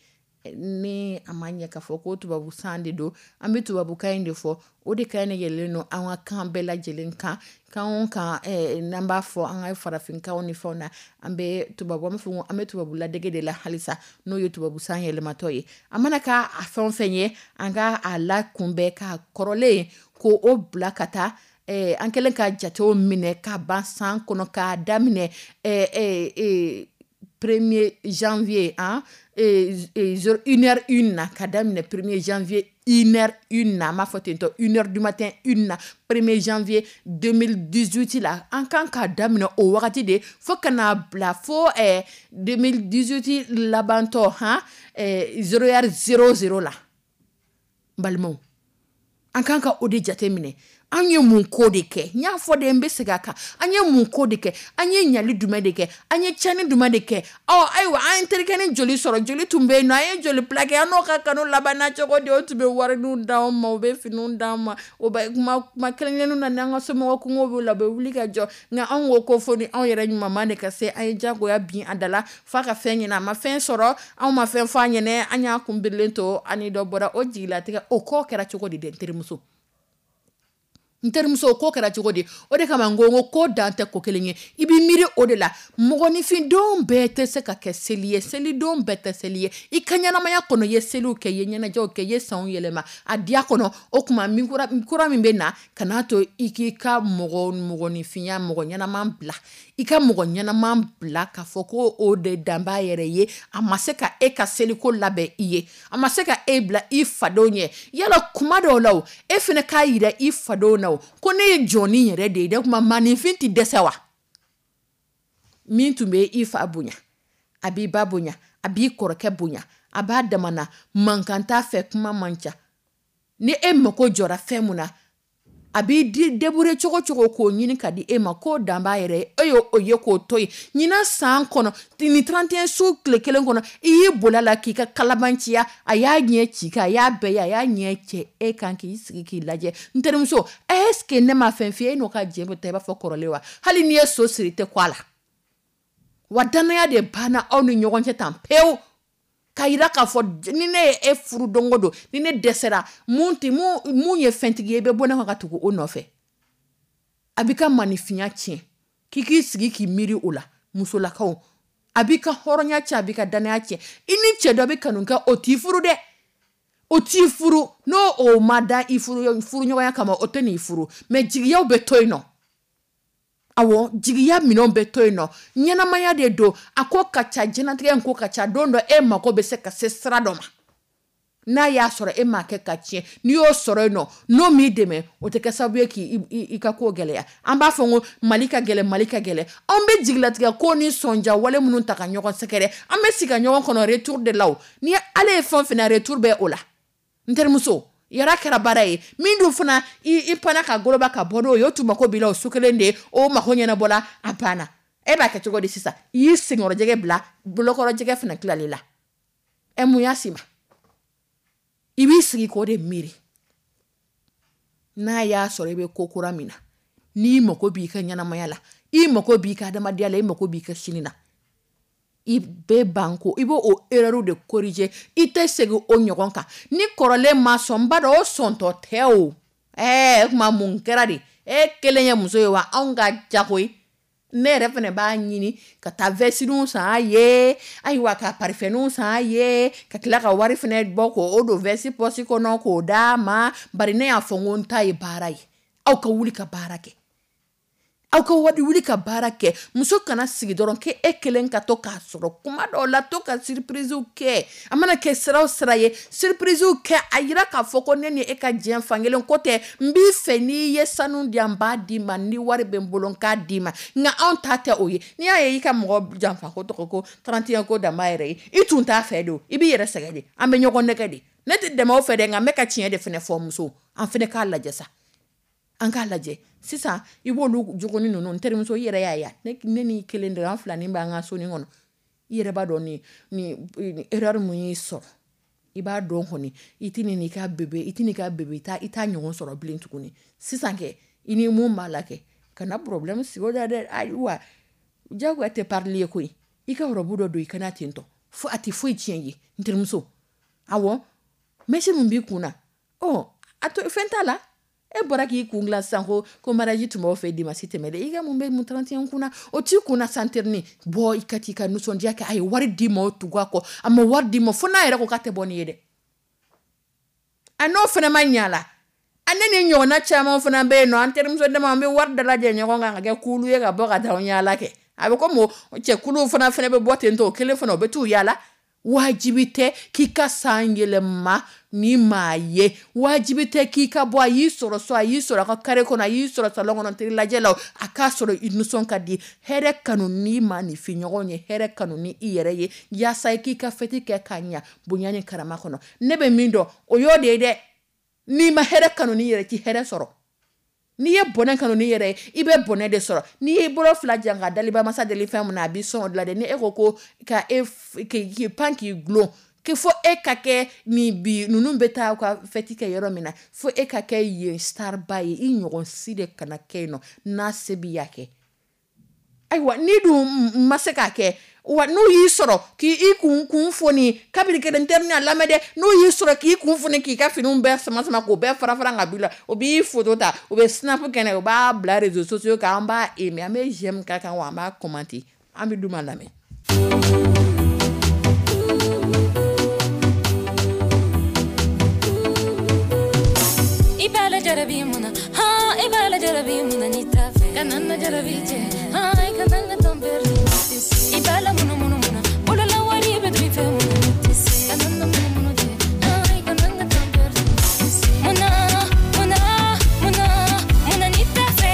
ni amanya ka foko tubabu sande do ambe tubabu kainde fo o de kayne yeleno an kan bela jelenka kan kan eh namba fo an farafin ka oni fona ambe tubabu am fo ambe tubabu la dege de la halisa no yo tubabu san yele matoyi amana ka afon fenye anga ala kumbe ka korole ko o blakata eh ankelen ka jato mine ka bansan kono ka damine eh eh eh premier janvier hein et une heure une ka damine premier janvier une heure une ma fotento une heure du matin une premier janvier deux mille dix-huit là en kan ka damine o wakati de fo kana bla fo eh deux mille dix-huit labanto hein eh zéro heure zéro zéro là balmo en kan ka odi jatemine anye mun ko de ke nya fo de mbesega ka anye mun ko de ke anye nyali duma de ke anye chani duma de ke oh aywa an terikene joli soro joli tumbe no aye joli plaque ano ka kanu labana choko de otube wari nu daw ma be finu ndama o ba ma ma kelengenu na nanga so mo ko ngobe labe wulika jo nga an wo ko foni an yere nyuma mane ka se aye jago ya bien adala fa ka fenye na ma fen soro an ma fen fanye ne anya kumbirlento ani do bora o jila tika o ko kera choko de terimuso ntermuso ko kera jogodi o de kama ngongo ko dante ko kelenye ibi miri o de la mogoni fin don bete se ka ke seliye seli don bete seliye ikanyana maya kono ye selu ke ye nyana jo ke ye son yelema adia kono o kuma mikura mikura mimbe na kanato ikika mogon mogoni finya mogonyana mambla ika mogonyana mambla ka foko o de damba yere ye amaseka e ka seli ko labe iye amaseka e bla ifadonye yala kuma do law e fene ka yira ifadona ko ne joni yere de de kuma manifinti desewa min tumbe ifa bunya abi babunya abi koroke bunya aba damana mankanta fe kuma mancha ni e mako jora femuna abi di debure choko choko ko nyini kadi e mako damba yere eyo oye ko toy nyina san kono ni trente et un su klekelen kono iye bolala kika kalabanchia aya nye chika ya be ya ya nye che e kanki isiki ki laje nterumso eske ne ma fenfie no ka jembo teba fo korolewa hali ni eso sirite kwala wadana ya de bana onu nyogonche tampeo kaira ka fo ni ne e furu dongodo ni ne desera munti mu munye fentigi ebe bona ka tuku onofe abika manifinya chi kiki sigi ki miri ola musola kawo abika horonya cha abika dana chi ini chedo abika nunka otifuru de otifuru no o mada ifuru ifuru nyoya kama oteni ifuru me jigiya obetoino awo jigiya minon betoino nyana maya de do ako kacha jenatike nko kacha dondo e mako be se ka se stradoma na ya soro e make kache ni o soro no no mi deme o te kasabu ki ikako gele amba fongo malika gele malika gele ambe jiglatike ko ni sonja wale munun taka nyoko sekere ambe sika nyoko kono retour de law ni ale fon fina retour be ola ntermuso yara kera baraye mindu funa i pana ka goloba ka bodo yo tuma ko bila osukelende o mahonya na bola apana e ba ke chogodi sisa yi singoro jege bla blokoro jege funa kilalila e muyasima ibi sigi ko de miri na ya sorebe kokura mina ni mako bi ka nyana mayala i mako bi ka dama diala i mako bi ka shinina ibe banko ibo o erreur de corriger ite segi o nyogonka ni korole ma somba do sonto teo eh kuma munkeradi e kelenya muso wa anga jakoi ne refene ba nyini ka ta vesinu sa ye ai wa ka parfenu sa ye ka klaka wari fene boko odo vesi posi kono ko dama bari ne afongonta e barai au ka wuli ka barake aw ka wadi wuli ka baara kɛ muso kana sigi dɔrɔn ke e kelen ka to k'a sɔrɔ kuma dɔw la to ka surprise kɛ a mana kɛ sira o sira ye surprise kɛ a yira k'a fɔ ko ne ni e ka diɲɛ fankelen ko tɛ n b'i fɛ n'i ye sanu di yan n b'a d'i ma ni wari bɛ n bolo n k'a d'i ma nka anw ta tɛ o ye n'i y'a ye i ka mɔgɔ janfa ko tɔgɔ ko trente et un ko dama yɛrɛ ye i tun t'a fɛ de i b'i yɛrɛ sɛgɛn de an bɛ ɲɔgɔn nɛgɛ de ne tɛ dɛmɛ o fɛ dɛ nka n bɛ ka tiɲɛ de fɛnɛ fɔ muso an fɛnɛ k'a lajɛ sa an k'a lajɛ sisan i b'olu jogoni ninnu n terimuso i yɛrɛ y'a ye ne ni kelen de an fila ni b'an ka so ni kɔnɔ i yɛrɛ b'a dɔn ni ni erreur mun y'i sɔrɔ i b'a dɔn kɔni i tɛ ni ka bebe i tɛ ni ka bebe i t'a i t'a ɲɔgɔn sɔrɔ bilen tuguni sisan kɛ i ni mun b'a la kɛ kana problème sigi o da dɛ ayiwa jagoya tɛ parler ye koyi i ka robu dɔ don i kana ten tɔ fo a tɛ foyi tiɲɛ ye n terimuso awɔ mɛsi mun b'i kun na ɔ a to fɛn t'a la e bɔra k'i kun gilan sisan ko ko mariage tun b'aw fɛ dimanche tɛmɛlen i ka mun bɛ mun trente et un kunna o t'i kunna santerni bɔ i ka t'i ka nisɔndiya kɛ a ye wari d'i ma o tugu a kɔ a ma wari d'i ma fo n'a yɛrɛ ko k'a tɛ bɔ nin ye dɛ a n'o fana ma ɲa la a ne ni ɲɔgɔnna caman fana bɛ yen nɔ an terimuso dama an bɛ wari dalajɛ ɲɔgɔn kan ka kɛ kulu ye ka bɔ ka taa yaala kɛ a bɛ komi cɛkuluw fana fana bɛ bɔ ten tɔ o kelen fana o bɛ t'u yaala wajibi tɛ k'i ka san yɛlɛma ni maa ye wajibi tɛ k'i ka bɔ a y'i sɔrɔ so a y'i sɔrɔ a ka kare kɔnɔ a y'i sɔrɔ salon kɔnɔ teri lajɛ la a k'a sɔrɔ i nisɔn ka di hɛrɛ kanu ni maa ni fi ɲɔgɔn ye hɛrɛ kanu ni i yɛrɛ ye yaasa i k'i ka fɛti kɛ k'a ɲa bonya ni karama kɔnɔ ne bɛ min dɔn o y'o de ye dɛ n'i ma hɛrɛ kanu ni yɛrɛ t'i hɛrɛ sɔrɔ n'i ye bɔnɛ kanu ni yɛrɛ ye i bɛ bɔnɛ de sɔrɔ n'i ye bolo fila jan ka daliba masa deli fɛn mun na a b'i sɔn o de la dɛ ni e ko ko ka e k'i pan k'i gulon k'i fo e ka kɛ nin bi ninnu bɛ taa ka fɛti kɛ yɔrɔ min na fo e ka kɛ yen star ba ye i ɲɔgɔn si de kana kɛ yen nɔ n'a se b'i y'a kɛ ayiwa n'i dun ma se k'a kɛ wa n'u y'i sɔrɔ k'i kun kun foni kabiri kelen tɛrini a lamɛn dɛ n'u y'i sɔrɔ k'i kun foni k'i ka finiw bɛɛ sama sama k'o bɛɛ fara fara ka b'i la o b'i photo ta o bɛ snap kɛnɛ o b'a bila réseaux sociaux kan an b'a aimer an bɛ j'aime k'a kan wa an b'a commenter an bɛ duma lamɛn. Ibala jarabi muna ha ibala jarabi muna ni tafe kanana jarabi je ha kananga tomberni ibala muna muna muna ola la wari bedri fe muna tisi kanana muna muna je ha kananga tomberni muna muna muna muna ni tafe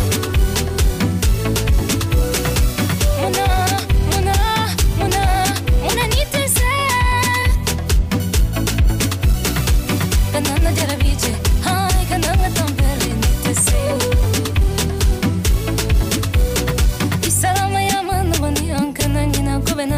muna muna muna muna ni tisi kanana jarabi je Isala maya manu bani ankana nina ko ben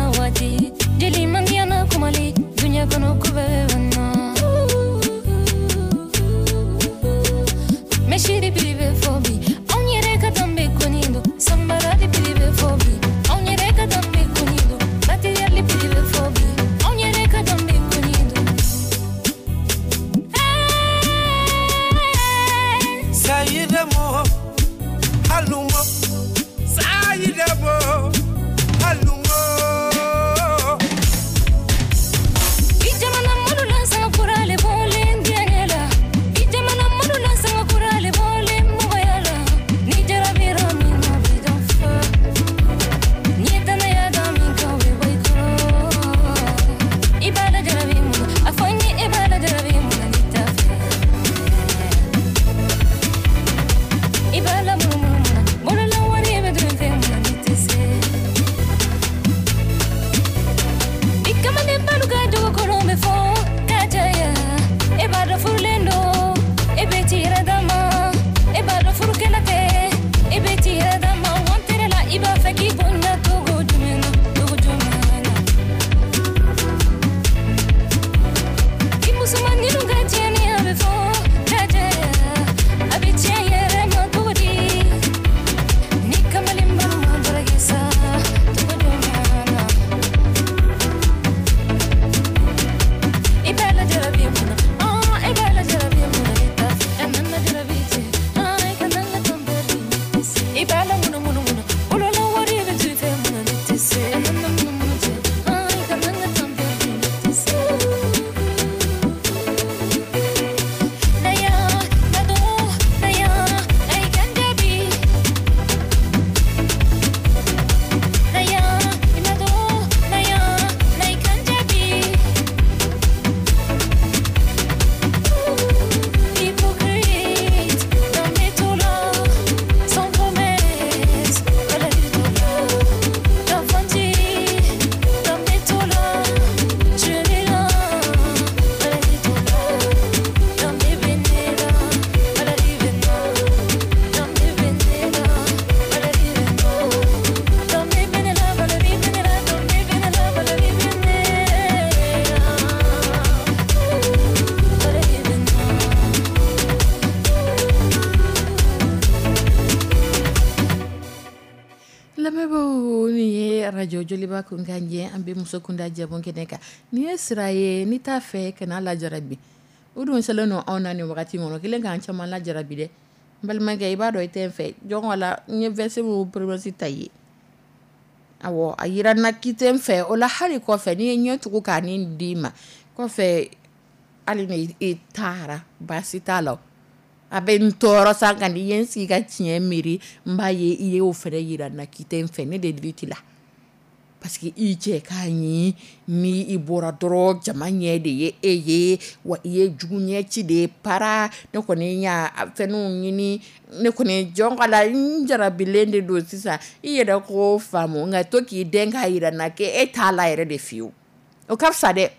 lamɛnbaaw ni ye radio joliba kunkan ye an bɛ muso kunda jɛbon kɛnɛ kan ni ye sira ye ni t'a fɛ kana lajarabi o dun selen no anw na ni wagati kɔnɔ kelen k'an caman lajarabi dɛ n balimakɛ i b'a dɔn i tɛ n fɛ jɔn la n ye verset min promesse ta ye awɔ a yira n na k'i tɛ n fɛ o la hali kɔfɛ n'i ye ɲɛ tugu k'a ni d'i ma kɔfɛ hali ni i taara baasi t'a la a bɛ n tɔɔrɔ sa ka ni ye n sigi ka tiɲɛ miiri n b'a ye i ye o fɛnɛ yira n na k'i tɛ n fɛ ne de diri t'i la parce que i cɛ k'a ɲi ni i bɔra dɔrɔn jama ɲɛ de ye e ye wa i ye jugu ɲɛ ci de ye para ne kɔni y'a fɛnw ɲini ne kɔni jɔn ka la n jarabilen de don sisan i yɛrɛ ko faamu nka to k'i den k'a yira n na k'e e t'a la yɛrɛ de fiyewu o ka fisa dɛ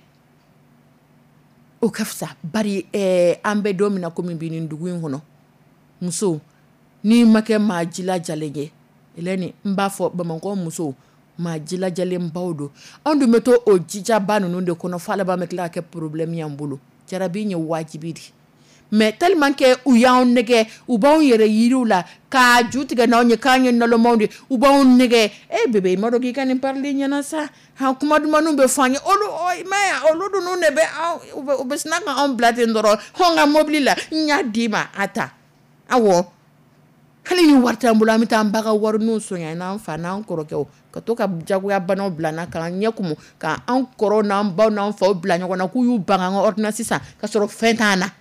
o ka fisa bari eh, an bɛ don min na komi bi nin dugu in kɔnɔ muso n'i ma kɛ maa jilajalen ye Eleni n b'a fɔ Bamakɔ muso maa jilajalen baw don anw dun bɛ to o jijaba ninnu de kɔnɔ fo ala b'a mɛn tila ka kɛ problème y'an bolo jarabi ye wajibi de mais tellement que u y'anw nɛgɛ u b'anw yɛrɛ yiriw la k'a ju tigɛ n'anw ye k'an ye nɔlɔmaw de u b'anw nɛgɛ eh bébé i ma dɔn k'i ka nin parler ɲɛna sa han kuma dumanninw bɛ fɔ an ye olu i m'a ye olu dun de bɛ anw u bɛ sina ka anw bila ten dɔrɔn hɔn ka mobili la n y'a d'i ma a ta awɔ hali ni wari t'an bolo an bɛ taa an ba ka wariniw sonya n'an fa n'an kɔrɔkɛw ka to ka jagoya banaw bila n na k'an ɲɛ kumu k'an kɔrɔw n'an baw n'an faw bila ɲɔgɔn na k'u y'u ban an ka ordonnance sisan ka sɔrɔ fɛn t'an na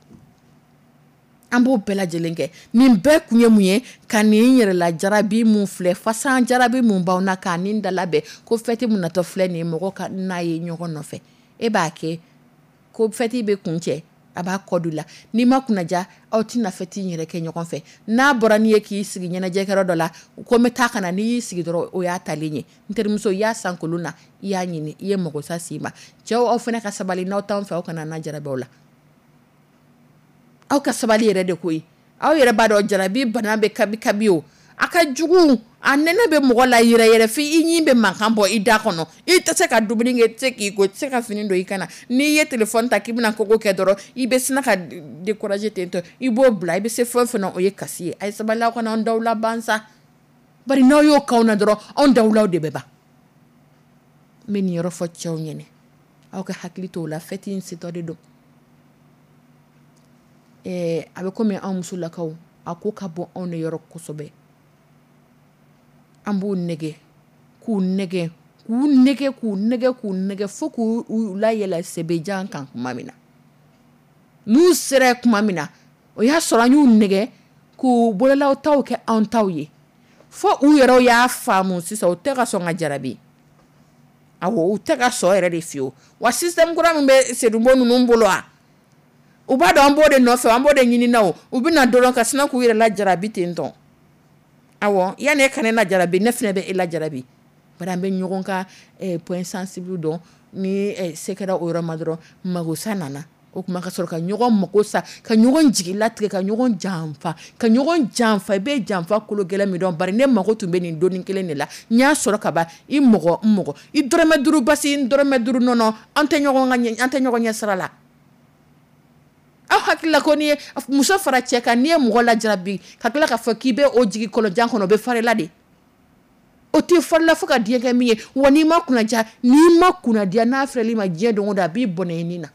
an b'o bɛɛ lajɛlen kɛ nin bɛɛ kun ye mun ye ka nin yɛrɛ la jarabi mun filɛ fasan jarabi mun b'aw na k'a nin da labɛn ko fɛti mun natɔ filɛ nin mɔgɔ ka n'a ye ɲɔgɔn nɔfɛ e b'a kɛ ko fɛti bɛ kun cɛ a b'a kɔdu la n'i ma kunnaja aw tɛna fɛti yɛrɛ kɛ ɲɔgɔn fɛ n'a bɔra n'i ye k'i sigi ɲɛnajɛkɛyɔrɔ dɔ la ko n bɛ taa ka na n'i y'i sigi dɔrɔn o y'a talen ye n terimuso i y'a san kolon na i y'a ɲini i ye mago sa s'i ma cɛw aw fana ka sabali n'aw t'anw fɛ aw kana na jarabi aw la aw ka sabali yɛrɛ de koyi aw yɛrɛ b'a dɔn jarabi bana bɛ kabi kabi o a ka jugu a nɛnɛ bɛ mɔgɔ la yɛrɛ yɛrɛ f'i i ɲin bɛ mankan bɔ i da kɔnɔ i tɛ se ka dumuni kɛ i tɛ se k'i ko i tɛ se ka fini don i kana n'i ye téléphone ta k'i bɛna koko kɛ dɔrɔn i bɛ sina ka décourager ten tɔ i b'o bila i bɛ se fɛn fɛn na o ye kasi ye a ye sabali aw kana anw daw laban sa bari n'aw y'o k'anw na dɔrɔn anw dawulaw de bɛ ban n bɛ nin yɔrɔ fɔ cɛw ɲɛna aw ka hakili to o la fɛti in setɔ de don eh, a bɛ komi anw musolakaw a ko ka bɔ anw de yɔrɔ kosɛbɛ an b'u nɛgɛ k'u nɛgɛ k'u nɛgɛ k'u nɛgɛ k'u nɛgɛ fo k'u layɛlɛ sebejan kan tuma min na n'u sera tuma min na o y'a sɔrɔ an y'u nɛgɛ k'u bololaw taw kɛ anw taw ye fo u yɛrɛw y'a faamu sisan u tɛ ka sɔn ka jarabi awɔ u tɛ ka sɔn yɛrɛ de fiyewu wa système kura min bɛ sedunbo ninnu bolo a u b'a dɔn an b'o de nɔfɛ an b'o de ɲini na o u bɛ na dɔrɔn ka sina k'u yɛrɛ la jarabi ten tɔ awɔ yanni e ka ne la jarabi ne fana bɛ e la jarabi bari an bɛ ɲɔgɔn ka eh, point sensible dɔn ni eh, se kɛra o yɔrɔ ma dɔrɔn magosa nana o tuma ka sɔrɔ ka ɲɔgɔn mago sa ka ɲɔgɔn jigi latigɛ ka ɲɔgɔn janfa ka ɲɔgɔn janfa i bɛ janfa kolo gɛlɛn min dɔn bari ne mago tun bɛ nin donni kelen de la n y'a sɔrɔ ka ban i mɔgɔ n mɔgɔ i dɔrɔmɛ duuru basi n dɔrɔmɛ duuru nɔnɔ an tɛ ɲɔgɔn ka ɲɛ an tɛ ɲɔgɔn ɲɛ sira la aw hakili la ko n'i ye muso fara cɛ kan n'i ye mɔgɔ lajarabi ka tila k'a fɔ k'i bɛ o jigi kɔlɔnjan kɔnɔ o bɛ farila de o tɛ farila fo ka diɲɛ kɛ min ye wa n'i ma kunnaja n'i ma kunnadiya n'a filɛli ma diɲɛ don o don a b'i bɔnɛ i ni na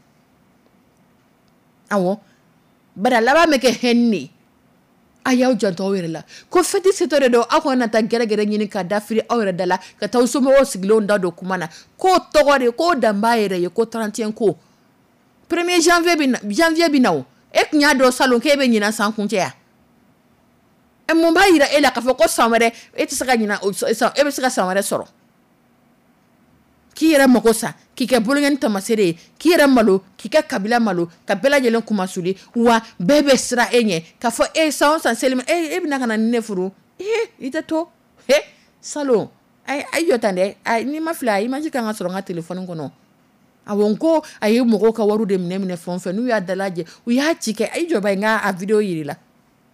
awɔ bari a laban bɛ kɛ hɛnni de ye a y'aw janto aw yɛrɛ la ko fɛti setɔ de don aw kana taa gɛrɛgɛrɛ ɲini ka dafiri aw yɛrɛ da la ka taa somɔgɔw sigilenw da don kuma na k'o tɔgɔ de k'o dan b'a yɛrɛ ye ko trente et un ko premier janvier bi na janvier bi na o e tun y'a dɔn salon k'e bɛ ɲina san kuncɛ ya e mun b'a yira e la k'a fɔ ko san wɛrɛ e tɛ se ka ɲina e bɛ se ka san wɛrɛ sɔrɔ k'i yɛrɛ mago sa k'i kɛ boloŋɛni tamasere ye k'i yɛrɛ malo k'i kɛ kabila malo ka bɛɛ lajɛlen kumasuli wa bɛɛ bɛ sira e ɲɛ k'a fɔ e san o san seli ma e e bɛna ka na ni ne furu ee i tɛ to he salon ayi ayi jɔ tan dɛ ayi n'i ma fili a image kan ka sɔrɔ n ka téléphone kɔnɔ awɔ n ko a ye mɔgɔw ka wariw de minɛ minɛ fɛn o fɛn n'u y'a dalajɛ u y'a ci kɛ ayi jɔ ba ye n ka a video yiri la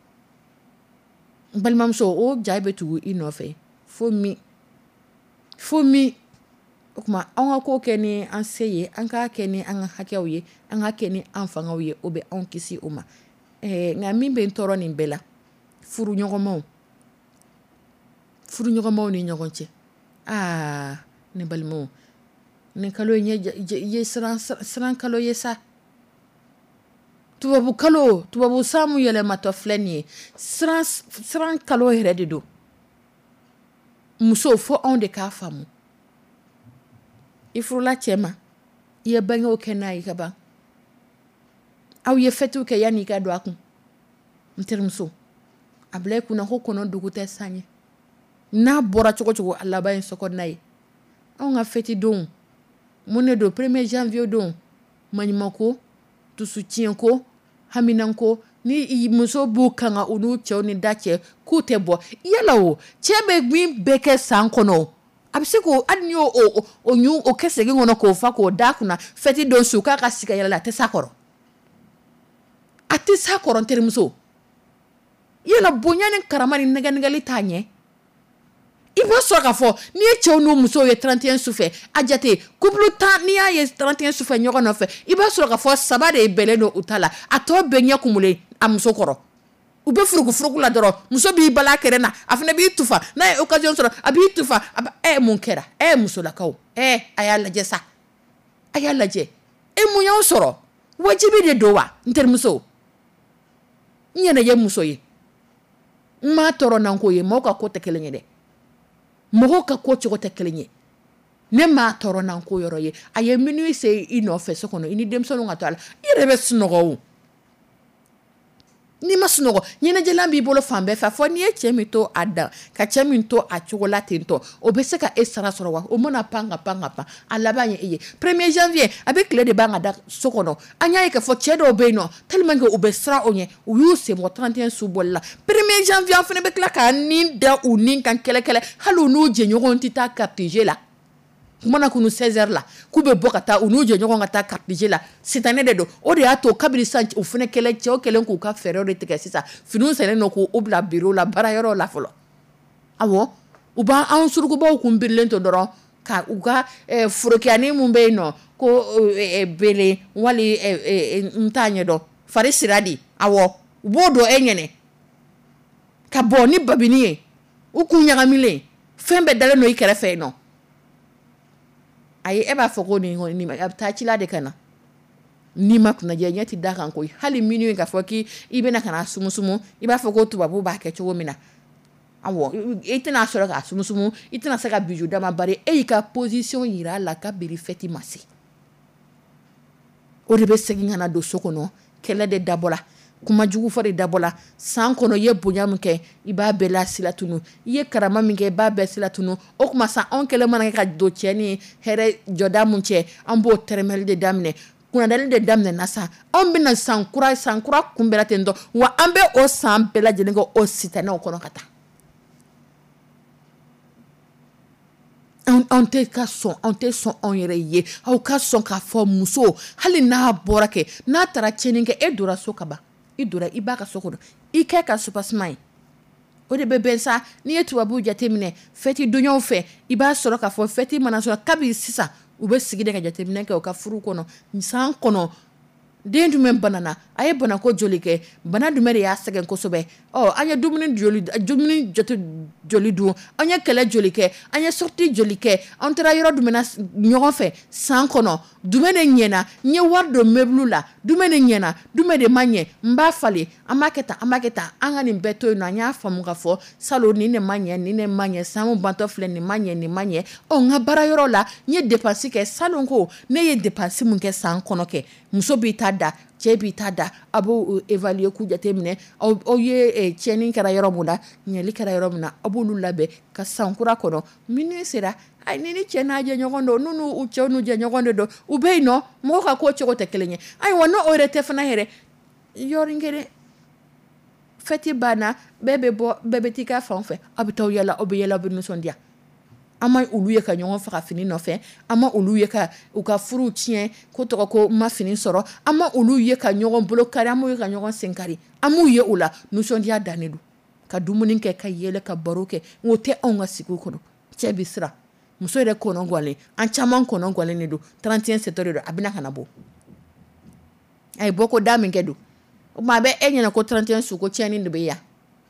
n balimamuso o ja bɛ tugu i nɔfɛ fo min fo min o tuma an ka ko kɛ ni an se ye an k'a kɛ ni an ka hakɛw ye an ka kɛ ni an fangaw ye o bɛ anw kisi o ma ɛɛ nka min bɛ n tɔɔrɔ nin bɛɛ la furu ɲɔgɔnmaw furu ɲɔgɔnmaw ni ɲɔgɔn cɛ ah ne balimaw ne kalo ye ye siran siran kalo ye sa tubabu kalo tubabu samu yɛlɛmatɔ filɛ nin ye siran siran kalo yɛrɛ de don muso fo anw de k'a faamu i furula cɛ ma i ye bangew kɛ n'a ye ka ban aw ye fɛtiw kɛ yanni i ka don a kun n terimuso a bila i kunna ko kɔnɔ dugu tɛ san ye n'a bɔra cogo cogo a laban ye sokɔnɔna ye anw ka fɛti don mun de don premier janvier don maɲumanko dusu tiɲɛko haminanko ni muso b'u kanga u n'u cɛw ni da cɛ k'u tɛ bɔ yala o cɛ bɛ gwin bɛɛ kɛ san kɔnɔ a bɛ se k'o hali ni y'o o ɲu o kɛ segin kɔnɔ k'o fa k'o da kunna fɛti don su k'a ka siga yɛlɛ la a tɛ s'a kɔrɔ a tɛ s'a kɔrɔ n terimuso yala bonya ni karama ni nɛgɛnɛgɛli t'a ɲɛ i b'a sɔrɔ k'a fɔ n'i ye cɛw n'u musow ye trente et un su fɛ a jate couple tan n'i y'a ye trente et un su fɛ ɲɔgɔn nɔfɛ i b'a sɔrɔ k'a fɔ saba de bɛnnen don u ta la a tɔ bɛɛ ɲɛ kumulen a muso kɔrɔ u bɛ furugufurugu la dɔrɔn muso b'i bala kɛrɛ na a fana b'i tufa n'a ye occasion sɔrɔ a b'i tufa a b'a ɛ mun kɛra ɛ musolakaw ɛ a y'a lajɛ sa a y'a lajɛ e mun y'aw sɔrɔ wajibi de don wa n terimuso n yɛrɛ ye muso ye n m'a tɔɔrɔ n'an ko ye mɔgɔw ka ko tɛ kelen ye dɛ mɔgɔw ka ko cogo tɛ kelen ye ne m'a tɔɔrɔ n'an ko yɔrɔ ye a ye minnu se i nɔfɛ so kɔnɔ i ni denmisɛnninw ka to a la i yɛrɛ bɛ sunɔgɔ o n'i ma sunɔgɔ ɲɛnajɛlan b'i bolo fan bɛɛ fɛ fɔ n'i ye cɛ min to a dan ka cɛ min to a cogo la ten tɔ o bɛ se ka e sara sɔrɔ wa o mana pan ka pan ka pan a laban ye e ye premier janvier a bɛ tile de b'an ka da so kɔnɔ an y'a ye k'a fɔ cɛ dɔw bɛ yen nɔ tellement que u bɛ siran o ɲɛ u y'u senbɔ trente et un su bɔli la premier janvier an fana bɛ tila k'a nin da u nin kan kɛlɛ-kɛlɛ hali u n'u jɛɲɔgɔnw tɛ taa cortège la kumana kunu seize heures la k'u bɛ bɔ ka taa u n'u jɛɲɔgɔn ka taa cortège la sitanɛ de don o de y'a to kabini sisan u fana kɛlɛ cɛw kɛlen k'u ka fɛɛrɛw de tigɛ sisan finiw sɛnɛ nɔ k'u bila bureau la baara yɔrɔ la fɔlɔ awɔ u b'an an surukubaw kun birilen to dɔrɔn ka u ka forokiyani mun bɛ yen nɔ ko bele wali n t'a ɲɛdɔn fari sira di awɔ u b'o dɔn e ɲɛnɛ ka bɔ ni babini ye u kun ɲagamilen fɛn bɛɛ dalen don i kɛrɛfɛ yen nɔ ayi e b'a fɔ ko ni ni a bɛ taa ci la de ka na n'i ma kunnajɛ ɲɛ ti da kan koyi hali minnu k'a fɔ k'i i bɛna ka na sumusumu i b'a fɔ ko tubabu b'a kɛ cogo min na awɔ i tɛna sɔrɔ k'a sumusumu i tɛna se ka bijou dama bari e y'i ka position yira a la ka biri fɛti ma se o de bɛ segin ka na don so kɔnɔ kɛlɛ de dabɔla kuma jugu fɔ de dabɔla san kɔnɔ i ye bonya min kɛ i b'a bɛɛ la sila tunu i ye karama min kɛ i b'a bɛɛ sila tunu o kuma sa anw kɛlɛ mana kɛ ka don cɛ ni hɛrɛ jɔda mun cɛ an b'o tɛrɛmɛli de daminɛ kunnadali de daminɛ na sa anw bɛna san kura san kura kunbɛra ten tɔ wa an bɛ o san bɛɛ lajɛlen kɛ o sitanɛw kɔnɔ ka taa anw tɛ ka sɔn anw tɛ sɔn anw yɛrɛ ye aw ka sɔn k'a fɔ muso hali n'a bɔra kɛ n'a taara tiɲɛni kɛ e dora so ka ban i dora i b'a ka so kɔnɔ i kɛ ka supasima ye o de bɛ bɛn sa n'i ye tubabu jateminɛ fɛti donyaw fɛ i b'a sɔrɔ k'a fɔ fɛti mana sɔrɔ kabi sisan u bɛ sigi de ka jateminɛ kɛ u ka furu kɔnɔ san kɔnɔ den jumɛn banana a ye banako joli kɛ bana jumɛn de y'a sɛgɛn kosɛbɛ ɔ an ye dumuni joli dumuni jate joli dun an ye kɛlɛ joli kɛ an ye sortie joli kɛ an taara yɔrɔ jumɛn na ɲɔgɔn fɛ san kɔnɔ jumɛn de ɲɛna n ye wari don meuble la jumɛn de ɲɛna jumɛn de ma ɲɛ n b'a falen an b'a kɛ tan an b'a kɛ tan an ka nin bɛɛ to yen nɔ an y'a faamu k'a fɔ salon nin de ma ɲɛ nin de ma ɲɛ san mun bantɔ filɛ nin ma ɲɛ nin ma ɲɛ ɔ n ka baara yɔrɔ la n ye dépense kɛ salon ko ne ye dépense mun kɛ san kɔnɔ kɛ muso b'i ta da cɛ b'i ta da a b'o évaluer k'u jateminɛ aw ye tiɲɛni kɛra yɔrɔ mun na ɲɛli kɛra yɔrɔ mun na aw b'olu labɛn ka san kura kɔnɔ minnu sera ayi ni ni cɛ n'a jɛɲɔgɔn don n'u n'u cɛw n'u jɛɲɔgɔn de don u bɛ yen nɔ mɔgɔw ka ko cogo tɛ kelen ye ayiwa n'o yɛrɛ tɛ fana yɛrɛ yɔrɔ kelen fɛti banna bɛɛ bɛ bɔ bɛɛ bɛ t'i ka fan fɛ aw bɛ taa yala aw bɛ yala aw bɛ nisɔndiya an ma olu ye ka ɲɔgɔn faga fini nɔfɛ an ma olu ye ka u ka furuw tiɲɛ ko tɔgɔ ko ma fini sɔrɔ an ma olu ye ka ɲɔgɔn bolo kari an m'u ye ka ɲɔgɔn sen kari an m'u ye o la nisɔndiya dannen don ka dumuni kɛ ka yɛlɛ ka baro kɛ o tɛ anw ka sigiw kɔnɔ cɛ bi siran muso yɛrɛ kɔnɔ gɔlen an caman kɔnɔ gɔlen de don trente et un septembre de don a bɛna ka na bɔ a ye bɔ ko da min kɛ don o tuma a bɛ e ɲɛna ko trente et un su ko tiɲɛni de bɛ yan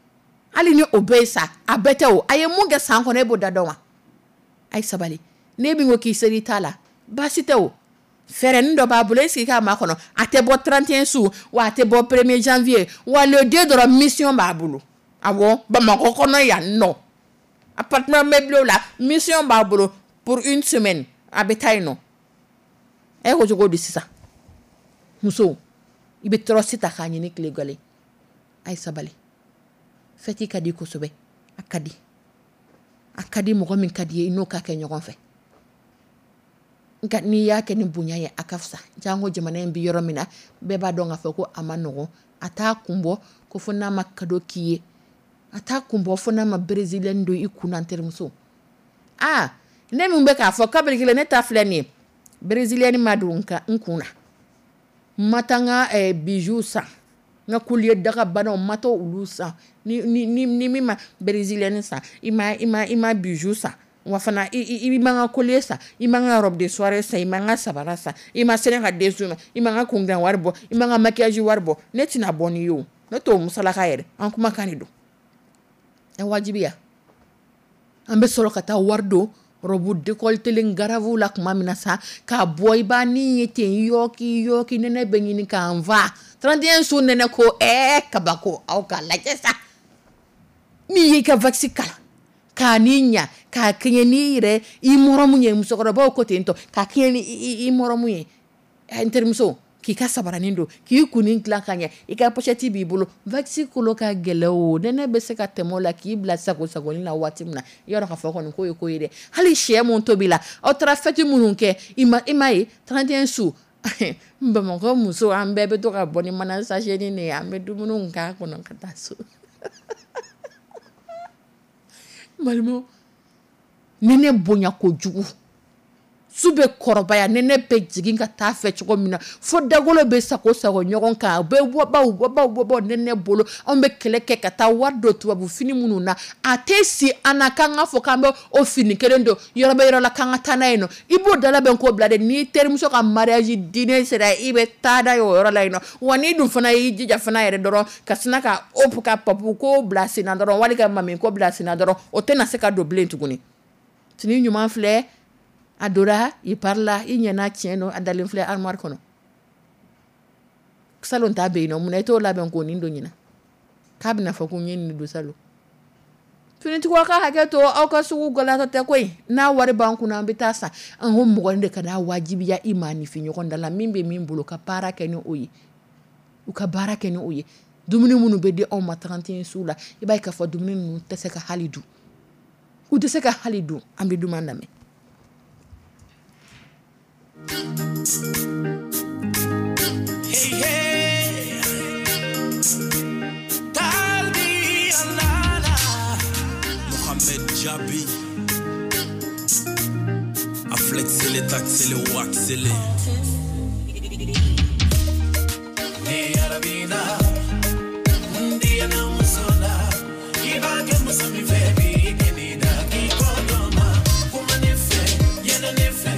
ali ni obesa abete o aye munge sanko ne boda donwa ay sabali ne bi ngoki seri tala basite o fere ndo ba bule si ka ma kono ate bo trente et un sous wa ate bo premier janvier wa le deux de la mission ba bulu awo ba ma ko kono ya no appartement meublé la mission ba bulu pour une semaine abetay no e ko jogo di sisa muso ibe tro sita khani ni klegale ay sabali feti kadi ko sobe akadi akadi mo min kadi ino ka ke nyogon fe ngat ni yake ni bunya ye akafsa jango jamana mbi yoromina beba donga fe ko amanogo ata kumbo ko fona makado kiye ata kumbo fona ma brazilian do ikuna ntermuso ah ne mi mbe ka fo kabri kile ne tafleni brazilian madunka nkuna matanga e bijou sa nga kuliye daga bana mato ulusa ni ni ni, ni mi ma brazilian sa ima ima ima bijou sa wafana ima nga kuliye sa ima nga robe de soirée sa ima nga sabara sa ima senga desuma ima nga kungan warbo ima nga maquillage warbo netina boni yo neto musala khaire an kuma kanido en wajibiya ambe solo kata wardo robu décolleté le ngaravu la kuma minasa ka boy ba ni yete yoki yoki nene bengini ka enva trente et un sous nene ko eh kabako au ka la jesa ni yi ka vaxikala ka ninya ka kenyeni re i moromunye musokoro ba ko tento ka kenyeni i moromunye intermuso ki ka sabaranindo ki kunin klankanya i ka pocheti bibulo vaxikolo ka gelewo nene be se ka temola ki bla sako sako ni la watimna yoro ka foko ni koyo koyire hali she mon tobila o trafeti mununke ima imai trente et un sous mba mo ko muso ambe be to ka boni mana sachet ni ne ambe du mununka ko non kataso malmo nene bonya ko jugu sube korobaya nene be jigin ka ta fe chiko mina fo dagolo be sako sako nyogon ka be woba woba woba nene bolo on be keleke ka ta wardo to bu fini mununa atesi anakanga fo kambe o fini kelendo yoroba yorola kanga tanaino ibo dala ben ko blade ni termuso ka mariage dine sera ibe tada yo yorola ino wani dum fana yi jija fana yere doro kasina ka opu ka papu ko blasi na doro wali ka mami ko blasi na doro o tena se ka doble ntuguni tini nyuma fle adora i parla i nyana tieno adalin fle armoire kono salon tabe no mun eto la ben ko nindo nyina kabina fa ko nyen ni do salo finiti ko ka haketo o ka sugu gola to te koy na wari banku na mbitasa an ho mo gonde kana wajibi ya imani fi nyoko ndala mimbe mimbulo ka para keni oyi u ka bara keni oyi dumuni munu be de on ma trente et un sous la ibay ka fa dumuni nu tese ka halidu u tese ka halidu ambi dumanda me Hey, hey, Talbi Alana, Mohamed Jabi, a flexer les taxes, les waxer les. Hey, Arabina, Ndiana Musona, Iba Musami Febi, Kenida, Kikodoma, Kumanefe, Yananefe.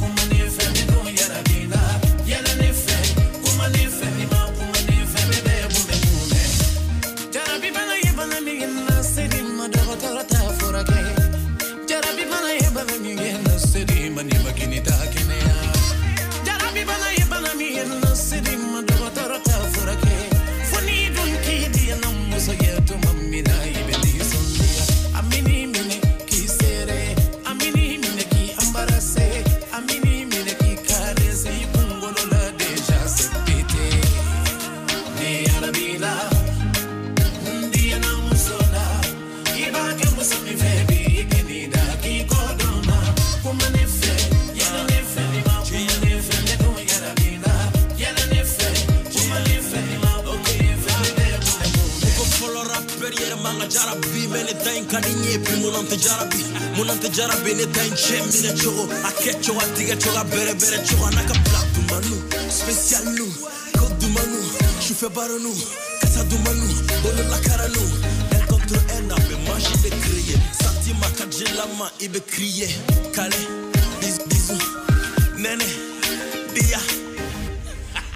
Jarabi, munante jarabi ne tan chembi ne chogo, akecho atiga choga bere bere choga naka black du manu, spécial nous, code du manu, choufe baronu, casa du manu, bolo la caranu, un contre un abe manger de crier, senti ma kadje la main ibe crier, kale, bisou bisou, nene, dia.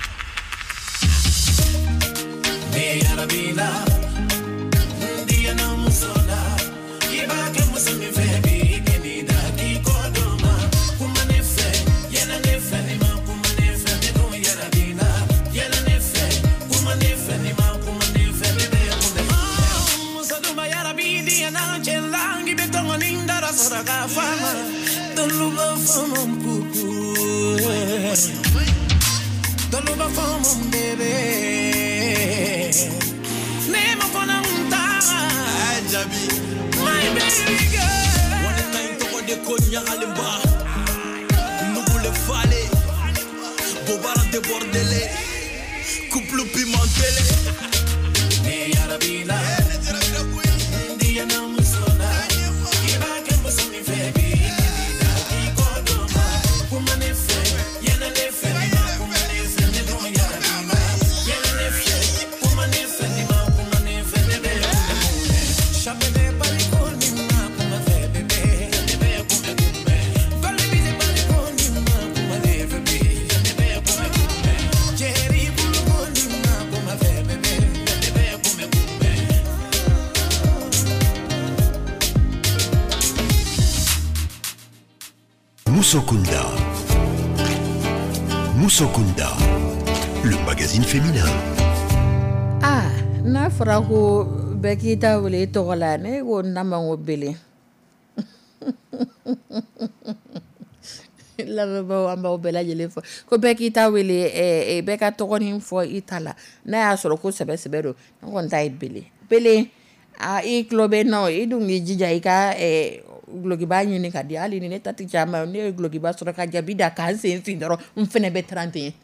Me arabina, dia no. musona iba ke musami febi kenida ki kodoma kumane fe yana ne fe ni ma kumane fe de do yara dina yana ne fe kumane fe ni ma kumane fe de be kumane musaduma yara bidi yana chelangi betongo nindara soraka fama doluba fama kuku doluba fama bebe nema kona mtara ajabi my baby girl one time to de konya alimba nubule fale bobara de bordele couple pimentele ne yarabina dia na musona iba ke musoni febi da ki kodoma kumane fe yana le fe ma kumane fe ne do yarabina yana le fe kumane fe ni ma kumane fe ne be shape de bali koni ma kumane fe be ne be kumane bali bi bali koni ma kumane fe be ne be kumane jeri bulu koni ma kumane fe be ne be kumane Musokunda. Musokunda, le magazine féminin. Ah, na fara ko bɛɛ k'i ta wele i tɔgɔ la ne ko na man ko bele lamɛnbaaw an b'aw bɛɛ lajɛlen fɔ ko bɛɛ k'i ta wele ɛ bɛɛ ka tɔgɔ nin fɔ i ta la n'a y'a sɔrɔ ko sɛbɛ sɛbɛ don ne kɔni ta ye bele bele a i tulo bɛ nɔ i dun k'i jija i ka ɛ gulokiba ɲini ka di hali ni ne ta tɛ caman ne ye gulokiba sɔrɔ ka jabi da k'an sen fin dɔrɔn n fɛnɛ bɛ trente ye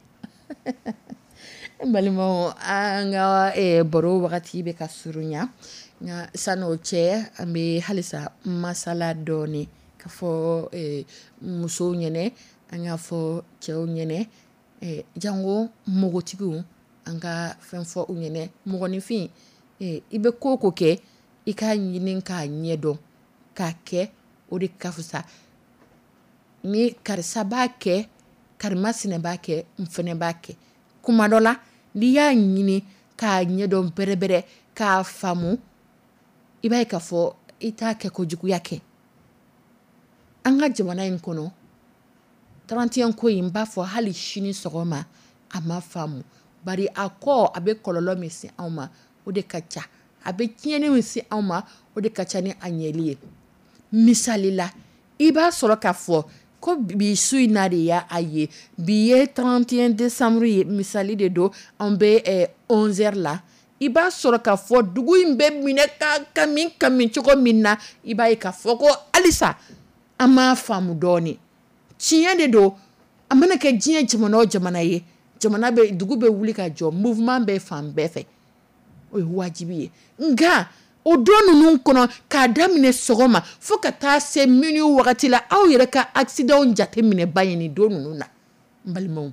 balimaw an ka baro wagati bɛ ka surunya nka san'o cɛ an bɛ halisa masala dɔɔni ka fɔ musow ɲɛnɛ an ka fɔ cɛw ɲɛnɛ jango mogotigiw an ka fɛn fɔ u ɲɛnɛ mɔgɔninfin i bɛ ko o ko kɛ i k'a ɲini k'a ɲɛdɔn k'a kɛ o de ka fisa ni karisa b'a kɛ karimasina b'a kɛ n fɛnɛ b'a kɛ kuma dɔ la n'i y'a ɲini k'a ɲɛdɔn bɛrɛbɛrɛ k'a faamu i b'a ye k'a fɔ i t'a kɛ kojuguya kɛ an ka jamana in kɔnɔ trente ko in b'a fɔ hali sini sɔgɔma a ma faamu bari a kɔ a bɛ kɔlɔlɔ min se anw ma o de ka ca a bɛ tiɲɛni min se anw ma o de ka ca ni a ɲɛli ye misali la i b'a sɔrɔ k'a fɔ ko bi su in na de y'a a ye bi ye trente et un décembre ye misali de don an bɛ onze heures la i b'a sɔrɔ k'a fɔ dugu in bɛ minɛ ka kami kami cogo min na i b'a ye k'a fɔ ko halisa an m'a faamu dɔɔni tiɲɛ de don a mana kɛ diɲɛ jamana o jamana ye jamana bɛ dugu bɛ wuli ka jɔ mouvement bɛ fan bɛɛ fɛ o ye wajibi ye nka o don ninnu kɔnɔ k'a daminɛ sɔgɔma fo ka taa se minuit wagati la aw yɛrɛ ka accident jate minɛ ba ye nin don ninnu na n balimaw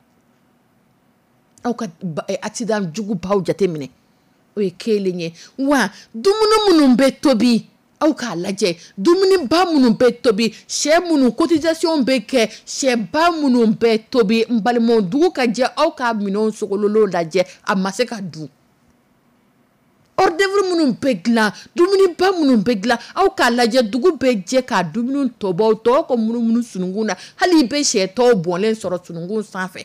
aw ka accident jugubaw jate minɛ o ye kelen ye wa dumuni minnu bɛ tobi aw k'a lajɛ dumuni ba minnu bɛ tobi sɛ minnu cotisation bɛ kɛ sɛ ba minnu bɛ tobi n balimaw dugu ka jɛ aw ka minɛnw sogololo lajɛ a ma se ka dun hors d'œuvre minnu bɛ dilan dumuni ba minnu bɛ dilan aw k'a lajɛ dugu bɛ jɛ k'a dumuni tɔbaw tɔw ka munumunu sununkun na hali i bɛ sɛ tɔw bɔnlen sɔrɔ sununkun sanfɛ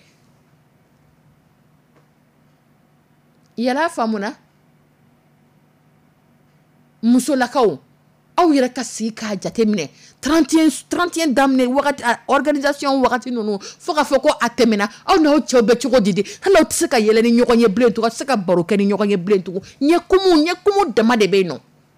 yala faamuna musolakaw aw yɛrɛ ka sigi k'a jate minɛ trente et un daminɛ wagati organisation wagati ninnu fo k'a fɔ ko a tɛmɛna aw n'aw cɛw bɛ cogo di di hali aw tɛ se ka yɛlɛ ni ɲɔgɔn ye bilen tugun aw tɛ se ka baro kɛ ni ɲɔgɔn ye bilen tugun ɲɛkumu ɲɛkumu dama de bɛ yen nɔ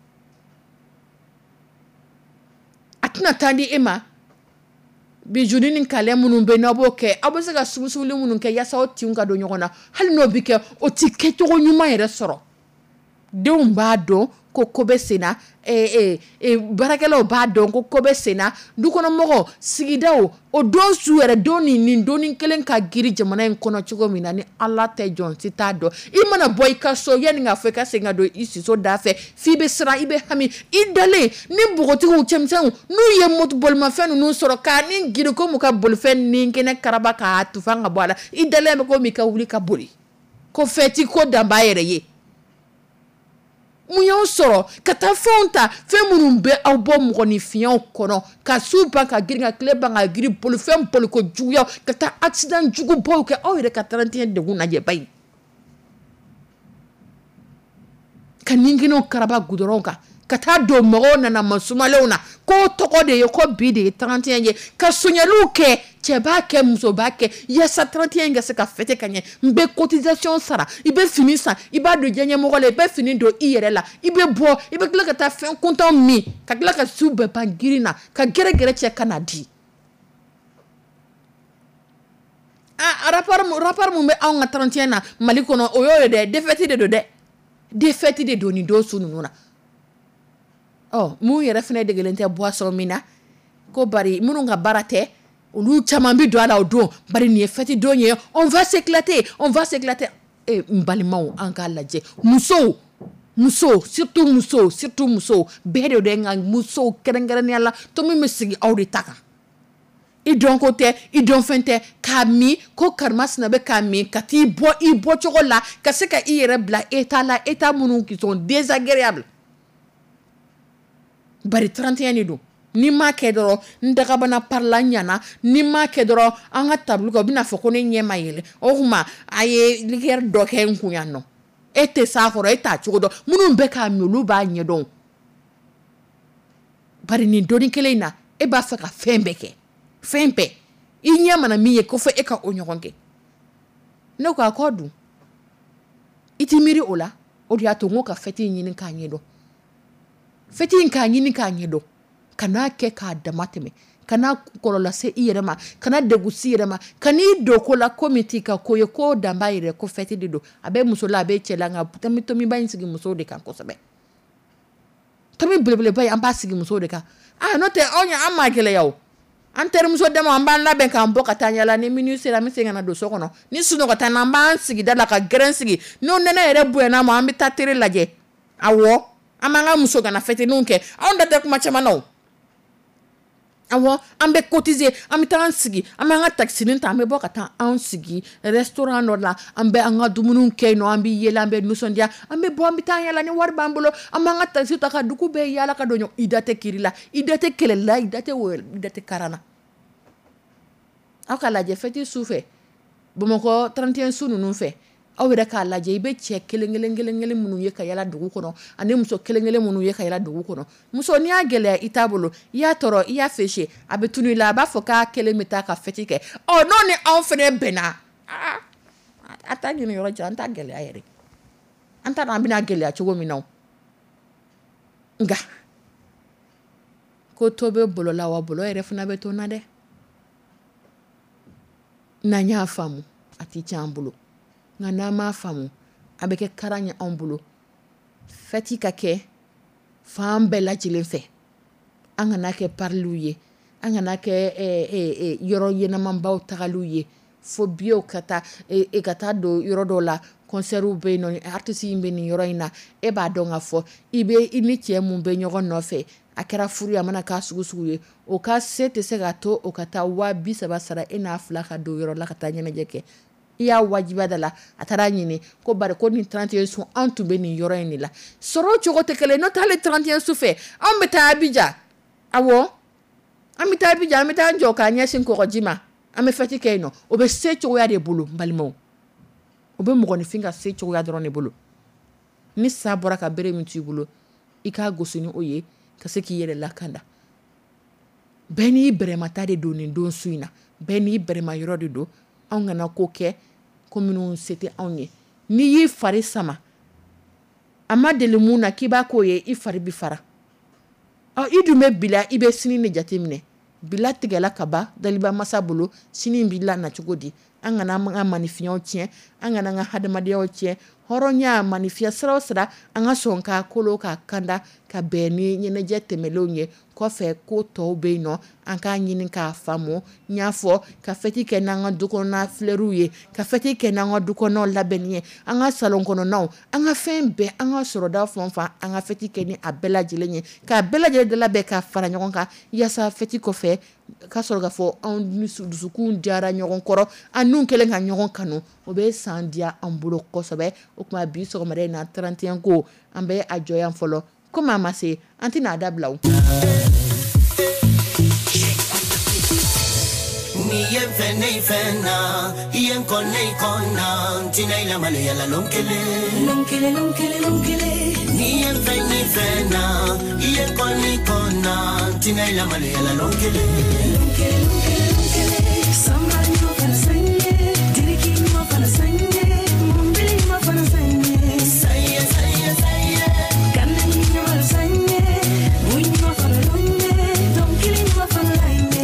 a tɛna taa di e ma bijuni ni kalɛ minnu bɛ yen n'aw b'o kɛ aw bɛ se ka sumusuli minnu kɛ yaasa aw tinw ka don ɲɔgɔn na hali n'o bɛ kɛ o tɛ kɛcogo ɲuman yɛrɛ sɔrɔ denw b'a dɔn ko ko bɛ sen na baarakɛlaw b'a dɔn ko ko bɛ sen na dukɔnɔmɔgɔw sigidaw o don su yɛrɛ don nin nin donni kelen ka giri jamana in kɔnɔ cogo min na ni ala tɛ jɔn si t'a dɔn i mana bɔ i ka so yanni k'a fɔ i ka segin ka don i siso da fɛ f'i bɛ siran i bɛ hami i dalen ni npogotigiw cɛmisɛnw n'u ye moto bolimafɛn ninnu sɔrɔ k'a ni giri ko mu ka bolifɛn ni kɛnɛ karaba k'a tufan ka bɔ a la i dalen bɛ ko min ka wuli ka boli ko fɛti ko dan b'a yɛrɛ ye mun y'aw sɔrɔ ka taa fɛnw ta fɛn minnu bɛ aw bɔ mɔgɔninfiɲɛw kɔnɔ ka su ban ka girin ka tile ban ka girin bolifɛn boliko juguyaw ka taa accident jugubaw kɛ aw yɛrɛ ka trente et un degun lajɛ bayi ka ninkinɛw karaba goudron kan ka taa don mɔgɔw nana masumalenw na ko tɔgɔ de ye ko bi de ye trente et un ye ka soɲɛliw kɛ cɛ b'a kɛ muso b'a kɛ yasa trente et un ka se ka fêter ka ɲɛ n bɛ cotisation sara i bɛ fini san i b'a don diɲɛmɔgɔ la i bɛ fini don i yɛrɛ la i bɛ bɔ i bɛ tila ka taa fɛn kuntan min ka tila ka su bɛɛ ban girin na ka gɛrɛ-gɛrɛ cɛ ka na di a rapport rapport mun bɛ anw ka trente et un na Mali kɔnɔ o y'o ye dɛ défaite de don dɛ défaite de don nin don su ninnu na oh mun yɛrɛ fana degelen tɛ boisson min na ko bari minnu ka baara tɛ olu caman bi don a la o don bari nin ye fête don ye on va s'éclater on va s'éclater eh n balimaw an k'a lajɛ musow muso surtout muso surtout muso bɛɛ de bɛ n ka musow kɛrɛnkɛrɛnnenya la to min bɛ sigi aw de ta kan i dɔn ko tɛ i dɔn fɛn tɛ k'a min ko karimasina bɛ k'a min ka t'i bɔ i bɔ cogo la ka se ka i yɛrɛ bila état la état minnu qui sont désagréables bari trente et un de don ni ma kɛ dɔrɔn n dagabana parla ɲana ni ma kɛ dɔrɔn an ka tableau kan u bɛna fɔ ko ne ɲɛ ma yɛlɛ o kuma a ye liqueur dɔ kɛ n kun yan nɔ e tɛ s'a kɔrɔ e t'a cogo dɔn minnu bɛ k'a min olu b'a ɲɛdɔn bari nin doni kelen in na e b'a fɛ ka fɛn bɛɛ kɛ fɛn bɛɛ i ɲɛ mana min ye ko fɔ e ka o ɲɔgɔn kɛ ne ko a kɔ dun i t'i miiri o la o de y'a to n ko ka fête ɲini k'a ɲɛdɔn fête in k'a ɲini k'a ɲɛdɔn ka n'a kɛ k'a dama tɛmɛ ka n'a kɔlɔlɔ se i yɛrɛ ma ka n'a degun si yɛrɛ ma ka n'i don ko la ko min t'i ka ko ye ko dan b'a yɛrɛ ko fête de don a bɛ muso la a bɛ cɛ la nka tomi tomiba in sigi musow de kan kosɛbɛ tomi belebeleba in an b'a sigi musow de kan ah n'o tɛ anw ye an ma gɛlɛya o an terimuso dama an b'an labɛn k'an bɔ ka taa yala ni minute sera an bɛ segin ka na don so kɔnɔ ni sunɔgɔ na an b'an sigi da la ka gɛrɛn sigi n'o nɛnɛ yɛrɛ bonyana ma an bɛ taa teri lajɛ awɔ an b'an ka muso kana fêteninw kɛ anw da tɛ kuma caman na o awɔ an bɛ cotiser an bɛ taa an sigi an b'an ka taxinin ta an bɛ bɔ ka taa an sigi restaurant dɔ la an bɛ an ka dumuniw kɛ yen nɔ an bɛ yɛlɛ an bɛ nisɔndiya an bɛ bɔ an bɛ taa yala ni wari b'an bolo an b'an ka taxi ta ka dugu bɛɛ yala ka don ɲɔgɔn i da tɛ kiri la i da tɛ kɛlɛli la i da tɛ woyɔ i da tɛ karan na aw ka lajɛ fête su fɛ Bamakɔ trente et un su ninnu fɛ aw yɛrɛ k'a lajɛ i bɛ cɛ kelen kelen kelen kelen minnu ye ka yala dugu kɔnɔ ani muso kelen kelen minnu ye ka yala dugu kɔnɔ muso n'i y'a gɛlɛya i t'a bolo i y'a tɔɔrɔ i y'a fêché a bɛ tunu i la a b'a fɔ k'a kelen bɛ taa ka fête kɛ ɔ n'o ni anw fana bɛnna aa a t'a ɲini yɔrɔ jan an t'a gɛlɛya yɛrɛ an t'a dɔn an bɛna gɛlɛya cogo min na nka ko to bɛ bolo la wa bolo yɛrɛ fana bɛ to n na dɛ n'an y'a faamu a ti ca an bolo nka n'an m'a faamu a bɛ kɛ karan ye anw bolo fɛti ka kɛ fan bɛɛ lajɛlen fɛ an kana kɛ pariliw ye an kana kɛ yɔrɔ ɲɛnamabaw tagaliw ye fo biyew ka taa e ka taa don yɔrɔ dɔw la concert bɛ yen nɔ artiste in bɛ nin yɔrɔ in na e b'a dɔn k'a fɔ i bɛ i ni cɛ mun bɛ ɲɔgɔn nɔfɛ a kɛra furu ye a mana k'a sugu sugu ye o ka se tɛ se k'a to o ka taa waa bi saba sara e n'a fila ka don yɔrɔ la ka taa ɲɛnajɛ kɛ i y'a wajibiya da la a taara ɲini ko bari ko nin trente et un su an tun bɛ nin yɔrɔ in de la sɔrɔ cogo tɛ kelen n'o tɛ hali trente et un su fɛ anw bɛ taa Abidjan awɔ an bɛ taa Abidjan an bɛ taa an jɔ k'a ɲɛsin kɔgɔji ma an bɛ fête kɛ yen nɔ o bɛ se cogoya de bolo n balimaw o bɛ mɔgɔninfin ka se cogoya dɔrɔn de bolo ni sa bɔra ka bere min t'i bolo i k'a gosi ni o ye ka se k'i yɛrɛ lakanda bɛɛ n'i bɛrɛmata de don nin don su in na bɛɛ n'i bɛrɛma yɔrɔ de don anw kana ko kɛ ko minnu se tɛ anw ye n'i y'i fari sama a ma deli mun na k'i b'a k'o ye i fari bi fara ɔ i dun bɛ bila i bɛ sini de jateminɛ bila tigɛla ka ban daliba masa bolo sini b'i la na cogo di an kana an ka manifiyaw tiɲɛ an kana an ka hadamadenya tiɲɛ hɔrɔnya manifiya sira o sira an ka sɔn ka kolo ka kanda ka bɛn ni ɲɛnajɛ tɛmɛlenw ye kɔfɛ ko tɔw bɛ yen nɔ an k'a ɲini k'a faamu n y'a fɔ ka fɛti kɛ n'an ka dukɔnɔna filɛriw ye ka fɛti kɛ n'an ka dukɔnɔnaw labɛnni ye an ka salon kɔnɔnaw an ka fɛn bɛɛ an ka sɔrɔda fɛn o fɛn an ka fɛti kɛ ni a bɛɛ lajɛlen ye k'a bɛɛ lajɛlen de labɛn k'a fara ɲɔgɔn kan yaasa fɛti kɔfɛ ka sɔrɔ ka fɔ anw ni dusukun diyara ɲɔgɔn kɔrɔ an nun kelen ka ɲɔgɔn kanu o bɛ san diya an bolo kosɛbɛ o kuma bi sɔgɔmada in na trente et un ko an bɛ a jɔyan fɔlɔ komi a ma se an tɛna a dabila o. Ni yen fene fena yen konne konna tina ila male yala lonkele lonkele lonkele lonkele ni yen fene fena yen konne konna tina ila male yala lonkele lonkele lonkele lonkele somebody no fana sanye diriki no fana sanye mumbili no fana sanye saye saye saye kanani no fana sanye bunyi no fana lonye donkele no fana laine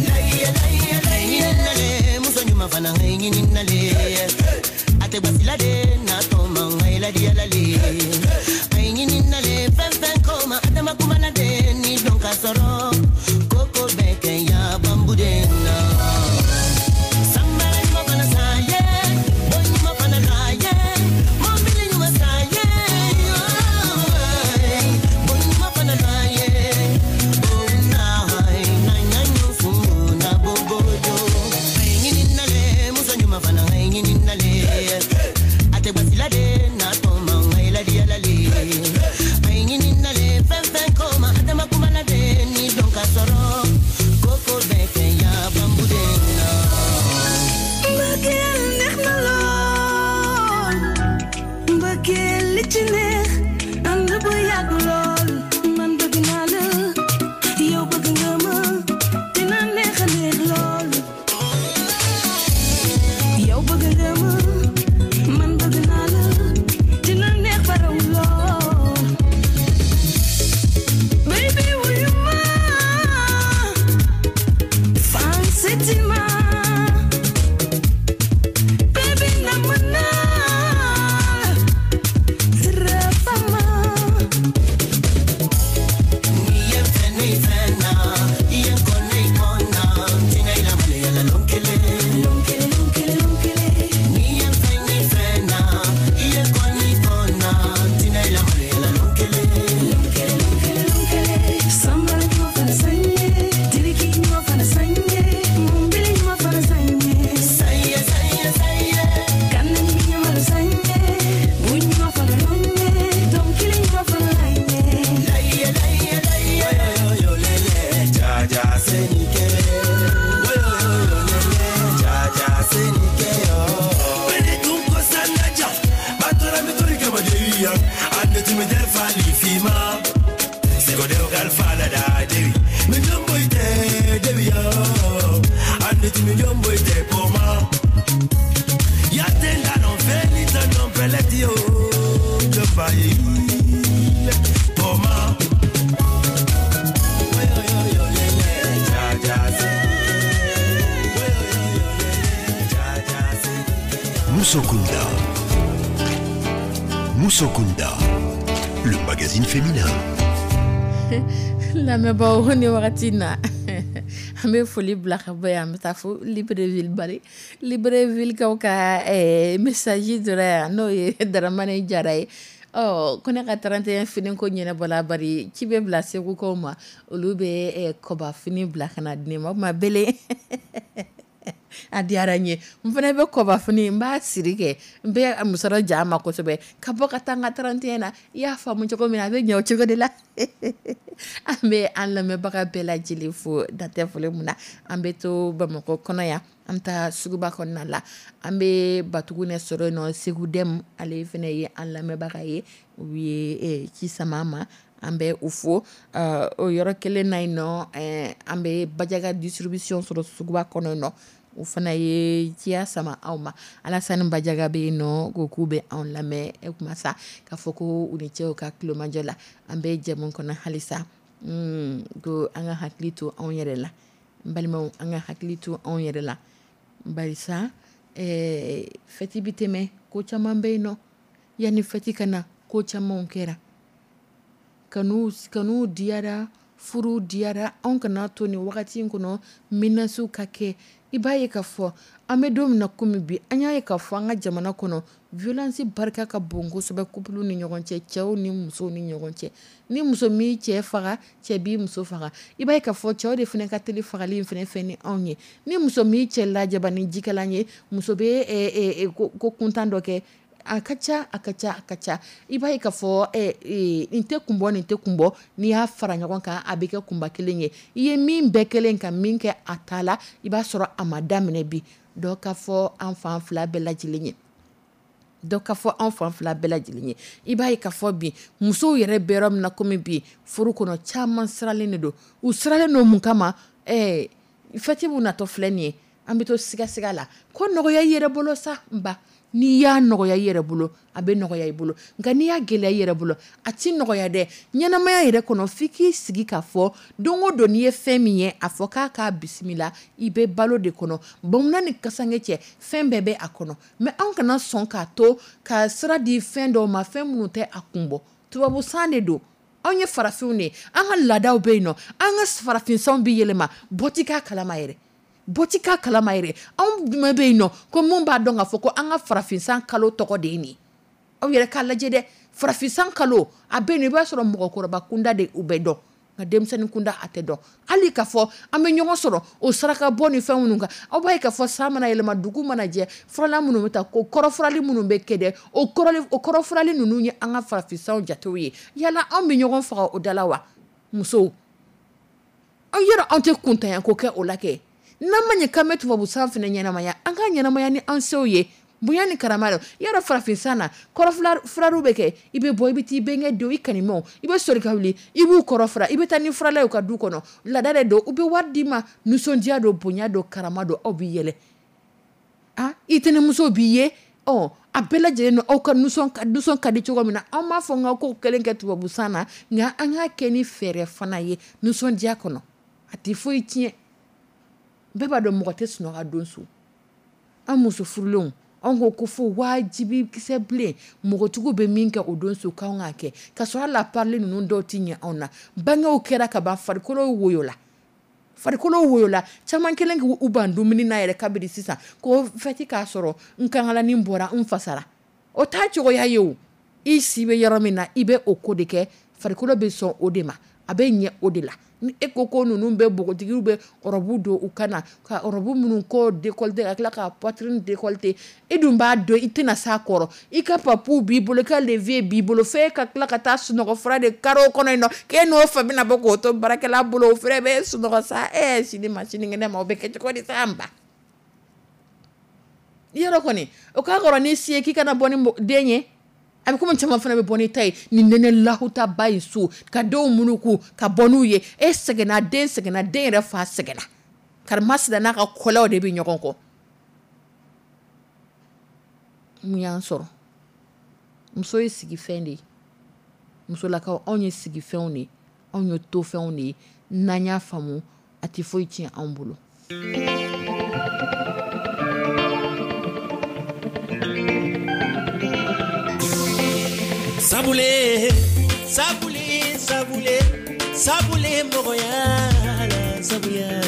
fana ngi ninale ate basila de na toma ngaila dia lale ai ninale fen fen koma ate makumana de ni donka soro koko beke ya bambude na sambara mo kana saye boni mo kana laye mo bili ni masaye boni mo kana laye oh na hai na nyanyu fumu na bobodo mafana ngi ninale ate basila de na toma ngaila dia lale ai ngi ninale fen fen koma ate makumana de ni donka soro koko beke ya bambude na bagel nekhna lol bagel litine and bu yag lol man bëgg naa la yow bëgg nga ma dina neex a neex lol man bëgg naa la dina neex baraw lool baby wuyu ma fancy ti ma baby na ma naa rafa ma ni yen fene fena yen kone kona tina ila male yala lonkele lonkele lonkele lonkele Musokunda. Musokunda, le magazine féminin. La meba ni wakati na ame foli black boy am tafu Libreville bari Libreville ka ka eh message dura no ye dara mane jaray oh kone ka trente et un fini ko nyene bola bari ci be blase ko ko ma olube e koba fini black na dine ma bele adiaranye mfana be koba fini mba sirike mbe amusara jama ko sobe kaboka tanga trente et un na ya fa mu choko mina be nyaw chiko de la ambe an la me baka bela jili fo date fole muna ambe to bamako kono ya amta suguba konna la ambe batugu ne soro no segudem ale fene ye an la me baka ye wi e ci samama ambe ufo uh, o yoro kele nay no eh, ambe bajaga distribution soro suguba kono no ufana ye tia sama awma ala sanin bajaga be no goku be on lame e kuma sa ka foko uniche o ka kilo manjola ambe jamon kono halisa mm go anga haklitu on yere la mbalimo anga haklitu on yere la balisa e feti biteme ko chama be no yani feti kana ko chama on kera kanu kanu diara furu diara on kana to ni wakati kono minasu kake i b'a ye k'a fɔ an bɛ don min na komi bi an y'a ye k'a fɔ an ka jamana kɔnɔ violence barika ka bon kosɛbɛ couple ni ɲɔgɔn cɛ cɛw ni musow ni ɲɔgɔn cɛ ni muso min cɛ faga cɛ b'i muso faga i b'a ye k'a fɔ cɛw de fana ka teli fagali in fana fɛ ni anw ye ni muso min cɛ lajaba ni jikalan ye muso bɛ eh, eh, ko, ko kuntan dɔ kɛ a ka ca a ka ca a ka ca i b'a ye k'a fɔ eh, eh, nin tɛ kun bɔ nin tɛ kun bɔ n'i y'a fara ɲɔgɔn kan a bɛ kɛ kunba kelen ye i ye min bɛɛ kelen ka min kɛ a ta la i b'a sɔrɔ a ma daminɛ bi dɔ ka fɔ an fan fila bɛɛ lajɛlen ye dɔ ka fɔ an fan fila bɛɛ lajɛlen ye i b'a ye k'a fɔ bi musow yɛrɛ bɛ yɔrɔ min na komi bi furu kɔnɔ caman siralen de don u siralen don mun kama eh, fɛti b'u natɔ filɛ nin ye an bɛ to sigasiga la ko nɔgɔya i yɛrɛ bolo sa n ba n'i y'a nɔgɔya i yɛrɛ bolo a bɛ nɔgɔya i bolo nka n'i y'a gɛlɛya i yɛrɛ bolo a ti nɔgɔya dɛ ɲɛnamaya yɛrɛ kɔnɔ f'i k'i sigi k'a fɔ don o don n'i ye fɛn min ye a fɔ k'a k'a bisimila i bɛ balo de kɔnɔ bamanan ni kasange cɛ fɛn bɛɛ bɛ a kɔnɔ mɛ anw kana sɔn k'a to ka sira di fɛn dɔw ma fɛn minnu tɛ a kun bɔ tubabu san de don anw ye farafinw de an ka laadaw bɛ yen nɔ an ka farafinsanw bɛ yɛlɛma bɔ ti k'a kalama yɛrɛ bɔ ti k'a kalama yɛrɛ anw jumɛn bɛ yen nɔ ko mun b'a dɔn k'a fɔ ko an ka farafinsan kalo tɔgɔ de ye nin aw yɛrɛ k'a lajɛ dɛ farafinsan kalo a bɛ yen nɔ i b'a sɔrɔ mɔgɔkɔrɔba kunda de u bɛ dɔn nka denmisɛnnin kunda a tɛ dɔn hali k'a fɔ an bɛ ɲɔgɔn sɔrɔ o saraka bɔ ni fɛn minnu kan aw b'a ye k'a fɔ san mana yɛlɛma dugu mana jɛ furala minnu bɛ taa ko kɔrɔfurali minnu bɛ kɛ dɛ o kɔrɔli o kɔrɔfurali ninnu ye an ka farafinsanw jatew ye yala anw bɛ ɲɔgɔn faga o da la wa musow aw yɛrɛ anw tɛ kuntanya ko kɛ o la kɛ n'an ma ɲɛ k'an bɛ tubabu san fana ɲɛnamaya an ka ɲɛnamaya ni an sew ye bonya ni karama dɔ yɛrɛ farafinsan na kɔrɔfuraliw bɛ kɛ i bɛ bɔ i bɛ t'i bɛnkɛ don i kanimɛw i bɛ sɔrɔ ka wuli i b'u kɔrɔfura i bɛ taa ni furala ye u ka du kɔnɔ laada de don u bɛ wari d'i ma nisɔndiya don bonya don karama don aw bɛ yɛlɛ ah i tɛnɛmuso b'i ye ɔ a bɛɛ lajɛlen don aw ka nisɔn ka di cogo min na an b'a fɔ n ka ko kelen kɛ tubabu san na nka an k'a kɛ ni fɛɛrɛ fana ye nisɔndiya kɔnɔ a tɛ foyi tiɲɛ bɛɛ b'a dɔn mɔgɔ tɛ sunɔgɔ don so an muso furulenw an ko ko fo wajibi kisɛ bilen mɔgɔtigiw bɛ min kɛ o don so k'anw k'a kɛ ka sɔrɔ hali a parili ninnu dɔw ti ɲɛ anw na bangew kɛra ka ban farikolo woyola farikolo woyola caman kelen k'u ban dumuni na yɛrɛ kabiri sisan ko fɛti k'a sɔrɔ n kankalanin bɔra n fasara o t'a cogoya ye o i si bɛ yɔrɔ min na i bɛ o ko de kɛ farikolo bɛ sɔn o de ma a bɛ ɲɛ o de la ni e ko ko ninnu bɛ bogotigiw bɛ ɔrɔbu don u kana ka ɔrɔbu minnu ko décolleté ka tila ka poitrine décolleté e dun b'a dɔn i tɛna s'a kɔrɔ i ka papier b'i bolo i ka levier b'i bolo f'e ka tila ka taa sunɔgɔ fura de kari o kɔnɔ yen nɔ k'e n'o fa bɛna bɔ k'o to baarakɛla bolo o fɛnɛ bɛ sunɔgɔ sa ɛ sini ma sinikɛnɛ ma o bɛ kɛ cogo di sa an ba yɔrɔ kɔni o k'a kɔrɔ n'i si ye k'i kana bɔ ni den ye a bɛ komi caman fana bɛ bɔ n'i ta ye nin nɛnɛ lahuta ba ye so ka denw munuku ka bɔ n'u ye e sɛgɛnna den sɛgɛnna den yɛrɛ fa sɛgɛnna karimasida n'a ka kɔlɛw de bɛ ɲɔgɔn kɔ mun y'an sɔrɔ muso ye sigifɛn de ye musolakaw anw ye sigifɛnw de ye anw ye tofɛnw de ye n'an y'a faamu a tɛ foyi tiɲɛ anw bolo Sabule, sabule, sabule, sabule mogoya, sabuya.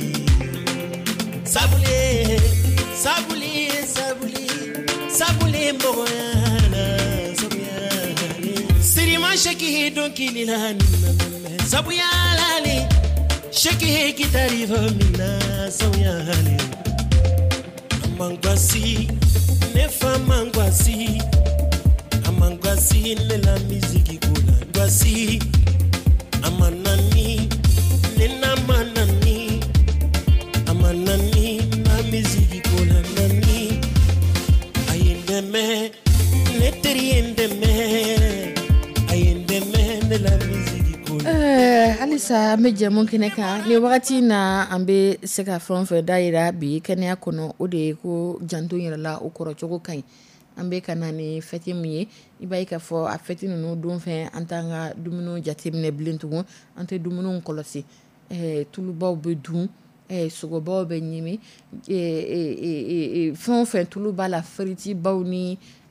Sabule, sabule, sabule, sabule mogoya, sabuya. Sirima sheki donkili lani, sabuya lali, sheki kitariva mina, sabuya lali. Amangwasi, nefa mangwasi. Amangwasi ne la musique kula ngwasi amanani nena manani amanani na musique kula nani ayendeme ne teriendeme ayendeme ne la musique kula eh alisa me jamu kene kan ni wakati na ambe seka from fe daira bi kenya kono o de ko janto yira la o koro chogo kan an bɛ ka na ni fɛti min ye i b'a ye k'a fɔ a fɛti ninnu don fɛn an t'an ka dumuniw jateminɛ bilen tugun an tɛ dumuniw kɔlɔsi ɛɛ tulubaw bɛ dun ɛɛ sogobaw bɛ ɲimi ɛɛ ɛɛ fɛn o fɛn tulu b'a la firitibaw ni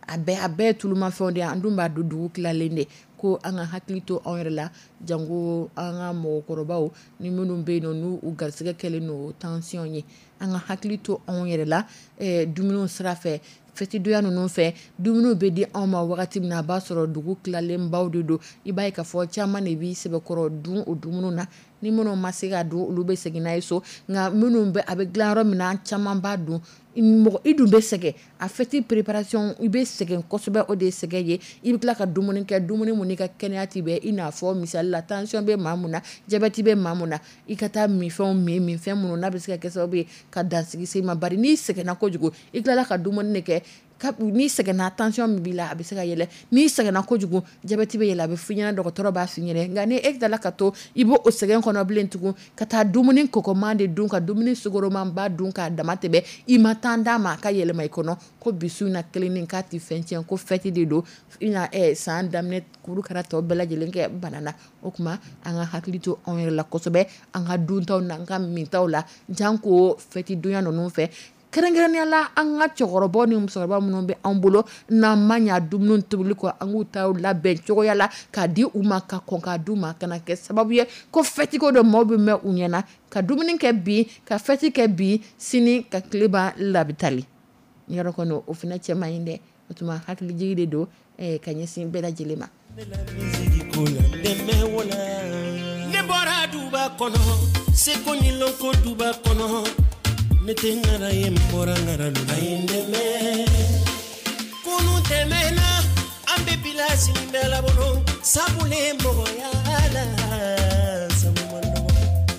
a bɛɛ a bɛɛ tuluma fɛnw de an dun b'a don dugu tilalen de ko an ka hakili to an yɛrɛ la jango an ka mɔgɔkɔrɔbaw ni minnu bɛ yen nɔ n'u u garisɛgɛ kɛlen no tension ye an ka hakili to an yɛrɛ la eh, dumuniw sira fɛ fɛti doya ninnu fɛ dumuniw bɛ di anw ma wagati min na a b'a sɔrɔ dugu tilalen baw de don i b'a ye k'a fɔ caman de b'i sɛbɛkɔrɔ dun o dumuniw na ni minnu ma se ka dun olu bɛ segin n'a ye so nka minnu bɛ a bɛ dilan yɔrɔ min na caman b'a dun mɔgɔ i dun bɛ sɛgɛn a fɛti préparation i bɛ sɛgɛn kosɛbɛ o de ye sɛgɛn ye i bɛ tila ka dumuni kɛ dumuni mun n'i ka kɛnɛya ti bɛn i n'a fɔ misali la tension bɛ maa mun na diabète bɛ maa mun na i ka taa minfɛnw min minfɛn minnu n'a bɛ se ka kɛ sababu ye ka dansigi se i ma bari n'i sɛgɛnna kojugu i tilala ka dumuni de kɛ n'i sɛgɛnna tension min b'i la a bɛ se ka yɛlɛ n'i sɛgɛnna kojugu diabète bɛ yɛlɛ a bɛ f'i ɲɛna dɔgɔtɔrɔ b'a f'i ɲɛna nka ni e tilala ka to i b'o o sɛgɛn kɔnɔ bilen tugun ka taa dumuni kɔkɔman de dun ka dumuni sugoroman ba dun k'a dama tɛmɛ i ma tan d'a ma a ka yɛlɛma i kɔnɔ ko bisu na kelen ni k'a ti fɛn tiɲɛ ko fɛti de don i na ɛ san daminɛ kuru kɛra tɔ bɛɛ lajɛlen kɛ banana o kuma an ka hakili to anw yɛrɛ la kosɛbɛ an ka duntaw n'an ka mintaw la jan ko fɛti donya ninnu fɛ kɛrɛnkɛrɛnnenya la an ka cɛkɔrɔbaw ni musokɔrɔba minnu bɛ an bolo n'an ma ɲa dumuni tobili kɔ an k'u ta labɛn cogoya la k'a di u ma ka kɔn k'a d'u ma ka na kɛ sababu ye ko fɛtiko dɔ maaw bɛ mɛn u ɲɛna ka dumuni kɛ bi ka fɛti kɛ bi sini ka tile ban labitali yɔrɔ kɔnɔ o fana cɛ man ɲi dɛ o tuma hakilijigi de don eh, ka ɲɛsin bɛɛ lajɛlen ma. ne bɔra duba kɔnɔ seko ni lɔnko duba kɔnɔ ne tɛ ŋara ye n bɔra ŋara lu a ye n dɛmɛ kunu tɛmɛna an bɛ bila sini bɛɛ labolo sabule mɔgɔya la sabu ma nɔgɔ.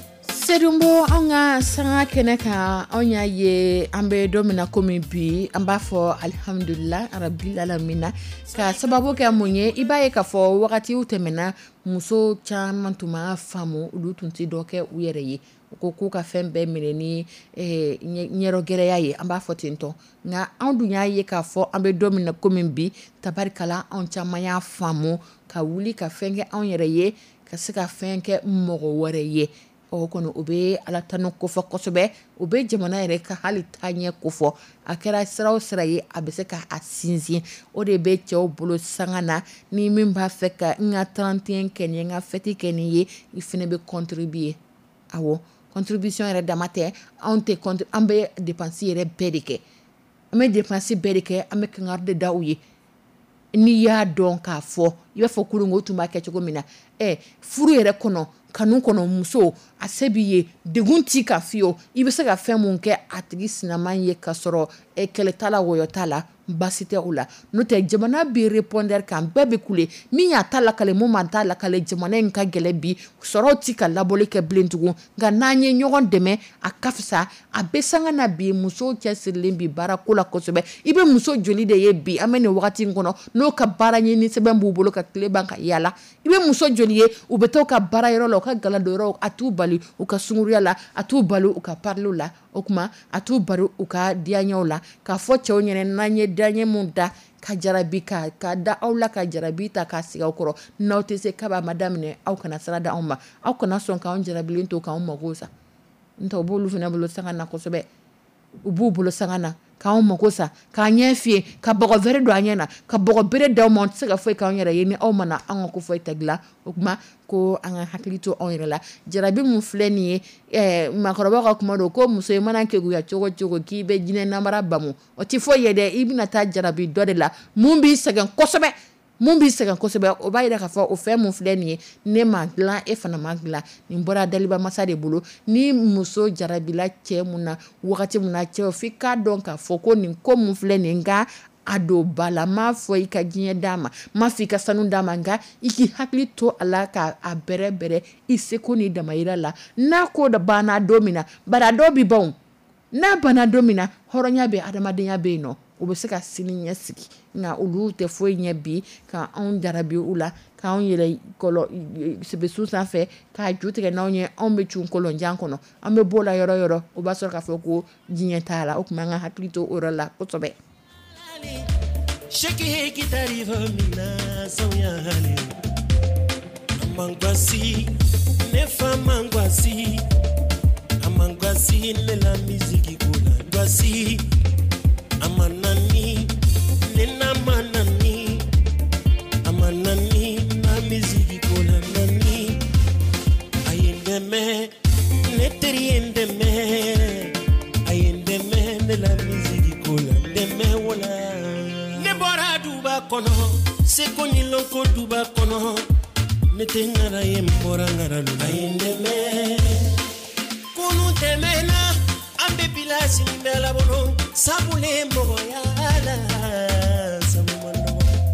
Sedumbo an ka sanga kɛnɛ kan anw y'a ye an bɛ don min na komi bi an b'a fɔ alihamudulila arabil alamina ka sababu kɛ mun ye i b'a ye k'a fɔ wagatiw tɛmɛna muso caman tun m'a faamu olu tun tɛ dɔ kɛ u yɛrɛ ye ko k'u ka fɛn bɛɛ minɛ ni eh, ɲɛrɔgɛrɛya ye an b'a fɔ ten tɔ nka anw dun y'a ye k'a fɔ an bɛ don min na komi bi tabarikala anw caman y'a faamu ka wuli ka fɛn kɛ anw yɛrɛ ye ka se ka fɛn kɛ mɔgɔ wɛrɛ ye o kɔni o bɛ ala tanu kofɔ kosɛbɛ o bɛ jamana yɛrɛ ka hali taaɲɛ kofɔ a kɛra sira o sira ye a bɛ se ka a sinsin o de bɛ cɛw bolo sanga na ni min b'a fɛ ka n ka trente et un kɛ ni n ka fɛti kɛ ni ye i fana bɛ contribuer awɔ contribution yɛrɛ dama tɛ anw tɛ an bɛ dépense yɛrɛ bɛɛ de kɛ an bɛ dépense bɛɛ de kɛ an bɛ kangari de da u ye n'i y'a dɔn k'a fɔ i b'a fɔ kurun ko tun b'a kɛ cogo min na ɛ furu yɛrɛ kɔnɔ kanu kɔnɔ muso a se b'i ye degun t'i kan fiyewu i bɛ se ka fɛn mun kɛ a tigi sinaman ye ka sɔrɔ kɛlɛ t'a la wɔyɔ t'a la basi tɛ o la n'o tɛ jamana bɛ répondre kan bɛɛ bɛ kule min y'a ta lakale mun ma t'a lakale jamana in ka gɛlɛ bi sɔrɔw ti ka labɔli kɛ bilen tugun nka n'an ye ɲɔgɔn dɛmɛ a ka fisa a bɛ sanga na bi musow cɛsirilen bi baara ko la kosɛbɛ i bɛ muso joli de ye bi an bɛ nin wagati in kɔnɔ n'o ka baara ɲini sɛbɛn b'u bolo ka tile ban ka yaala i bɛ muso joli ye u bɛ taa u ka baara yɔrɔ la u ka galadon yɔrɔ a t'u bali u ka sunguruya la a t'u bali u ka parlew la o kuma a t'u bari u ka diyaɲɛw la k'a fɔ cɛw ɲɛna n'an ye diyaɲɛ mun da ka jarabi ka ka da aw la ka jarabi ta k'a sigi aw kɔrɔ n'aw tɛ se k'a ma daminɛ aw kana sira da anw ma aw kana sɔn k'anw jarabilen to k'anw mago sa n tɛ u b'olu fana bolo sanga na kosɛbɛ u b'u bolo sanga na k'anw mago sa k'a ɲɛ fiyɛ ka bɔgɔ wɛrɛ don an ɲɛ na ka bɔgɔ bere d'aw ma an tɛ se ka foyi k'anw yɛrɛ ye ni aw mana an ka ko foyi tɛ dilan o kuma ko an ka hakili to anw yɛrɛ la jarabi mun filɛ nin ye ɛɛ maakɔrɔbaw ka kuma don ko muso i mana keguya cogo cogo k'i bɛ jinɛ namara bamu o tɛ foyi ye dɛ i bɛna taa jarabi dɔ de la mun b'i sɛgɛn kosɛbɛ mun b'i sɛgɛn kosɛbɛ o b'a yira k'a fɔ o fɛn mun filɛ nin ye ne ma dilan e fana ma dilan nin bɔra daliba masa de bolo ni muso jarabila cɛ mun na wagati mun na cɛ f'i k'a dɔn k'a fɔ ko nin ko mun filɛ nin nka a don ba la m'a fɔ i ka diɲɛ d'a ma m'a fɔ i ka sanu d'a ma nka i k'i hakili to a la k'a bɛrɛ bɛrɛ i seko n'i damayira la n'a ko da banna don min na bari a dɔw bi ban n'a banna don min na hɔrɔnya bɛ adamadenya bɛ yen nɔ o bɛ se ka sini ɲɛ sigi nka olu tɛ foyi ɲɛ bi ka anw jarabi u la k'anw yɛrɛ kɔlɔ sɛbɛsu sanfɛ k'a ju tigɛ n'anw ye anw bɛ cun kɔlɔnjan kɔnɔ an bɛ bɔ o la yɔrɔ yɔrɔ o b'a sɔrɔ k'a fɔ ko diɲɛ t'a la o tuma an ka hakili to o yɔrɔ la kosɛbɛ. Shake guitarra mina soya hali amangwasi nefa mangwasi amangwasi lela musique kula ngwasi amanani nena man ndeme ayendeme de la musique kola ndeme wala ne bora duba kono se koni lonko duba kono ne tengara yembora ngara lu ayendeme kunu temena ambe pilasi mbela bono sabule moya ala sabumono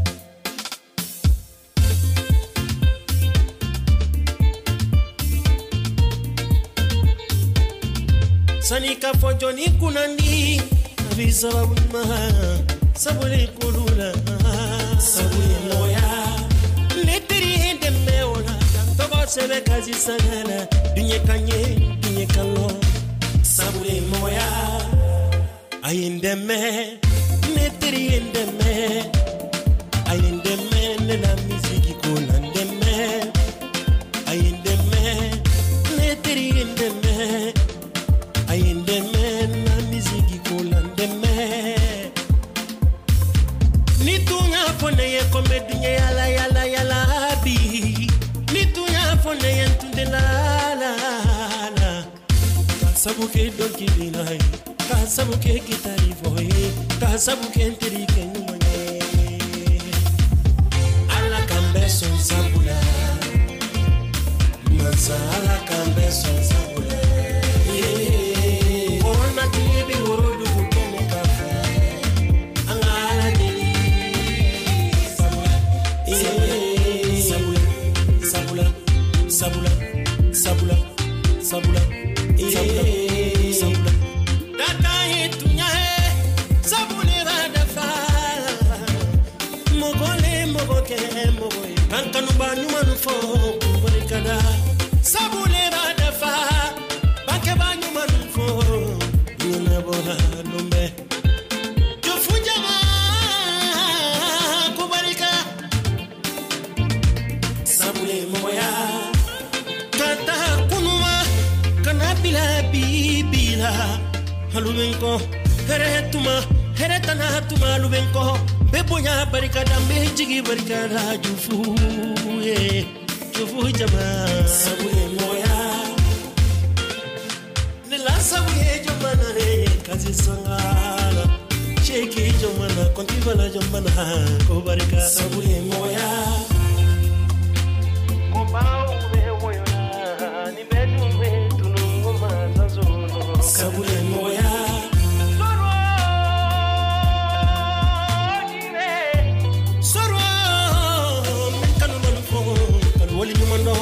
Sanika fojoni kunandi avisa babuma sabule kulula sabule moya letiri ende meola togo sebe kazi sanala dunye kanye dunye kalo sabule moya ayende me letiri ende me ayende me ne la musique kolande me ayende me letiri ende me ayende men na miziki kolande me ni tunya fone ye kome dunye yala yala yala bi ni tunya fone ye tunde la la la kasabu ke donki dinai kasabu ke gitari voy kasabu ke ntiri ke nyumane ala kambe son sabula mansa ala kambe son sabula Sabula, sabula, sabula, sabula, sabula. Data etunya sabule badafa. Mogole mogoke mogoye. Kankanu banyu manufo kubarikada. Sabule badafa. Banke banyu manufo. Yuna bola lumbe. Jofujama kubarika. Sabule moya. Kata kunuma kanabila bibila halubenko heretuma heretana tuma halubenko bebonya barikada mbejigi barikada jufu ye jufu jama sabule moya nila sabule jomana re kazi sangala sheki jomana kontivala jomana ko barika sabule moya Kobao sabule moya sorwa dine sorwa kanu manfo kanu wali nyumando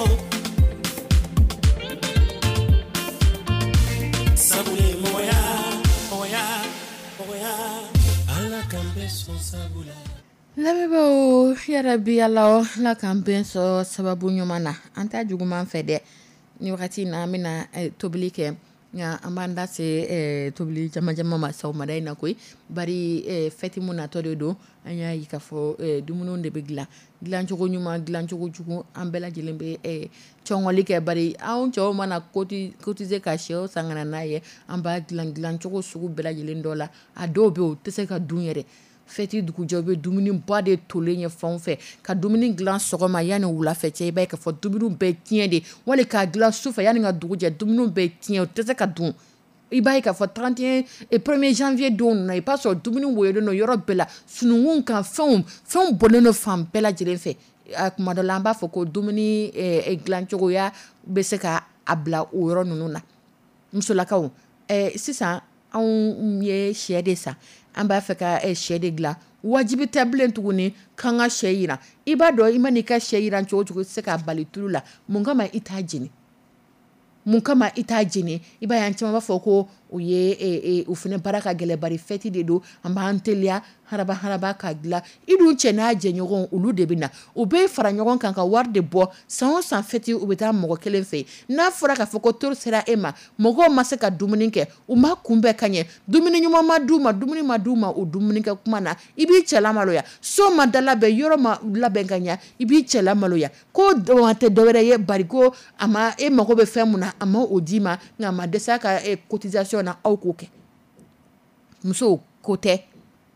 sabule moya moya moya ala kambe so sabula Lamebo yarabi Allah la kambe so sababu nyumana anta juguman fede ni wakati na mina eh, tobilike nga amanda se eh, tobili jama jama ma saw maday na koy bari eh, feti muna todo do anya yikafo eh, dumuno de begla glan chogo nyuma glan chogo chugo ambela jelembe eh, chongoli ke bari aun cho mana koti kotize ka sheo sangana naye amba glan glan chogo sugu bela jelendola adobe o tese ka dunyere feti duku jobe dumuni ba de tolenye fonfe ka dumuni glan sogoma yani wula fete ba ka fo dumunu be tiende wale ka glan soufa yani nga duku je dumunu be tien tese ka dun iba ka fo trente et un et premier janvier don na ipa so dumunu woyo no yoro bela sunungun kan fon fon bonno fam bela jelen fe akuma do lamba fo ko dumuni e glan chogo ya be se ka abla o yoro nununa msola ka o eh sisa on ye shede sa amba feka e shede gla wajibi tablen tuguni kanga sheyira iba do imani ka sheyira nchocho se ka bali tulula mungama itajini munkama itajini iba yanchama bafoko uye e e ufune baraka gele bari feti de do amba antelia haraba haraba kagla idu chena jenyogon ulu de bina ube fara nyogon kanka warde bo san san feti ubeta mogo kelen fe na fura ka foko tor sera ema mogo maseka dumuninke uma kumbe kanye dumuni nyuma maduma dumuni maduma u dumuninke kumana ibi chela maloya so madala be yoro ma labe ganya ibi chela maloya ko wante dowere ye barigo ama e mogo be femuna ama odima ngama desaka e cotisation na aukoke muso kote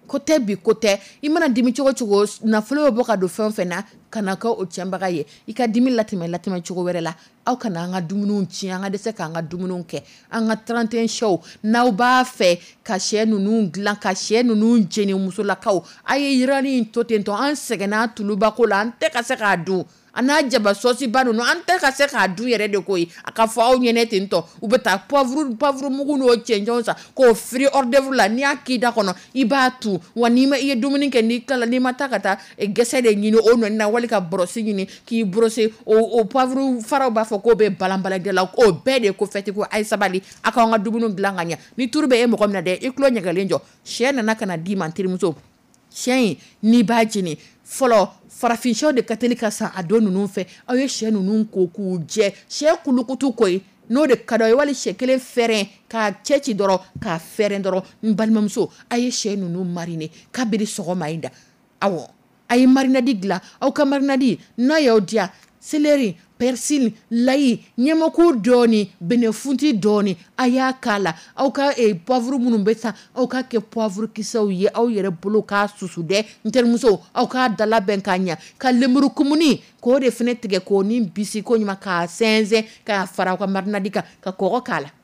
Kote bi kote I mana dimi cogo cogo nafolo bɛ bɔ ka don fɛn fɛn na kana ka o tiɲɛbaga ye I ka dimi latɛmɛ latɛmɛ cogo wɛrɛ la aw kana an ka dumuniw tiɲɛ an ka dɛsɛ k'an ka dumuniw kɛ an ka trente et un show n'aw b'a fɛ ka sɛ ninnu dilan ka sɛ ninnu jeni musolakaw a ye yirani in to ten tɔ an sɛgɛnna tulubako la an tɛ ka se k'a dun ana jaba sosi ba ninnu an tɛ ka se k'a dun yɛrɛ de koyi a ka fɔ aw ɲɛnɛ ten tɔ u bɛ taa poivre poivre mugu n'o cɛncɛnw san k'o firi hors d'œuvre la n'i y'a k'i da kɔnɔ I b'a tu wa n'i ma I ye dumuni kɛ n'i tilala n'i ma taa ka taa gɛsɛ de ɲini o nɔni na wali ka brosse ɲini k'i brosse o o poivre faraw b'a fɔ k'o bɛ balan balan de la o bɛɛ de ko fɛti ko a ye sabali a k'an ka dumuni dilan ka ɲɛ ni turu bɛ e mɔgɔ min na dɛ I tulo ɲɛgɛlen jɔ sɛ nana ka na d'i ma n terimuso sɛ in n'i b'a jeni fɔlɔ farafin sɛw de ka teli ka san a don ninnu fɛ aw ye sɛ ninnu ko k'u jɛ sɛ kulukutu koyi n'o de ka d'aw ye wali sɛ kelen fɛrɛn k'a cɛ ci dɔrɔn k'a fɛrɛn dɔrɔn n balimamuso a ye sɛ ninnu mariner kabiri sɔgɔma in da awɔ a ye marinade dilan aw ka marinade n'a y'aw diya céleri persil layi ɲɛmako dɔɔni benefunti dɔɔni a y'a k'a la aw ka eh, poivre minnu bɛ san aw ka kɛ poivre kisɛw ye aw yɛrɛ bolo k'a susu dɛ n terimuso aw k'a dalabɛn k'a ɲɛ ka lemuru kumuni k'o de fɛnɛ tigɛ k'o ni bisi ko ɲuman k'a sɛnsɛn k'a fara aw ka marinade kan ka kɔgɔ k'a la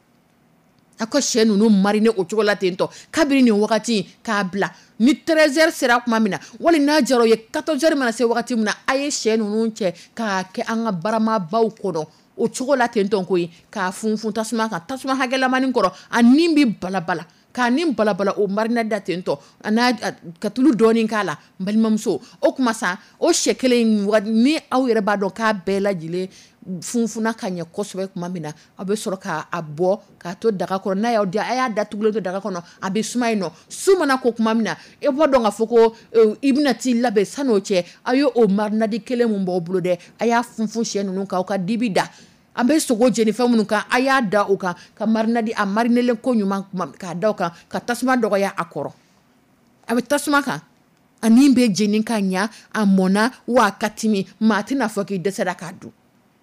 a ka sɛ ninnu mariner o cogo la ten tɔ kabiri nin wagati k'a bila ni treize heures sera kuma min na wali n'a jara o ye quatorze heures mana se wagati min na a ye sɛ ninnu cɛ k'a kɛ an ka baramabaw kɔnɔ o cogo la ten tɔ koyi k'a funfun tasuma kan tasuma hakɛlamani kɔrɔ a nin bi balabala k'a nin balabala o marinade da ten tɔ a n'a ka tulu dɔɔni k'a la n balimamuso o kuma sa o sɛ kelen ni aw yɛrɛ b'a dɔn k'a bɛɛ lajɛlen funfuna ka ɲɛ kosɛbɛ kuma min na a bɛ sɔrɔ k'a bɔ k'a to daga kɔnɔ n'a y'aw diya a y'a datugulen to daga kɔnɔ a bɛ suma yen nɔ su mana ko kuma min na e bɔ dɔn k'a fɔ ko I bɛna t'i labɛn san'o cɛ a ye o marinade kelen mun b'aw bolo dɛ a y'a funfun sɛ ninnu kan aw ka dibi da an bɛ sogo jeni fɛn minnu kan a y'a da o kan ka marinade a marinelen ko ɲuman k'a da o kan ka tasuma dɔgɔya a kɔrɔ a bɛ tasuma kan ani bɛ jeni ka ɲa a mɔnna wa a ka timi maa tɛna fɔ k'i dɛsɛra k'a dun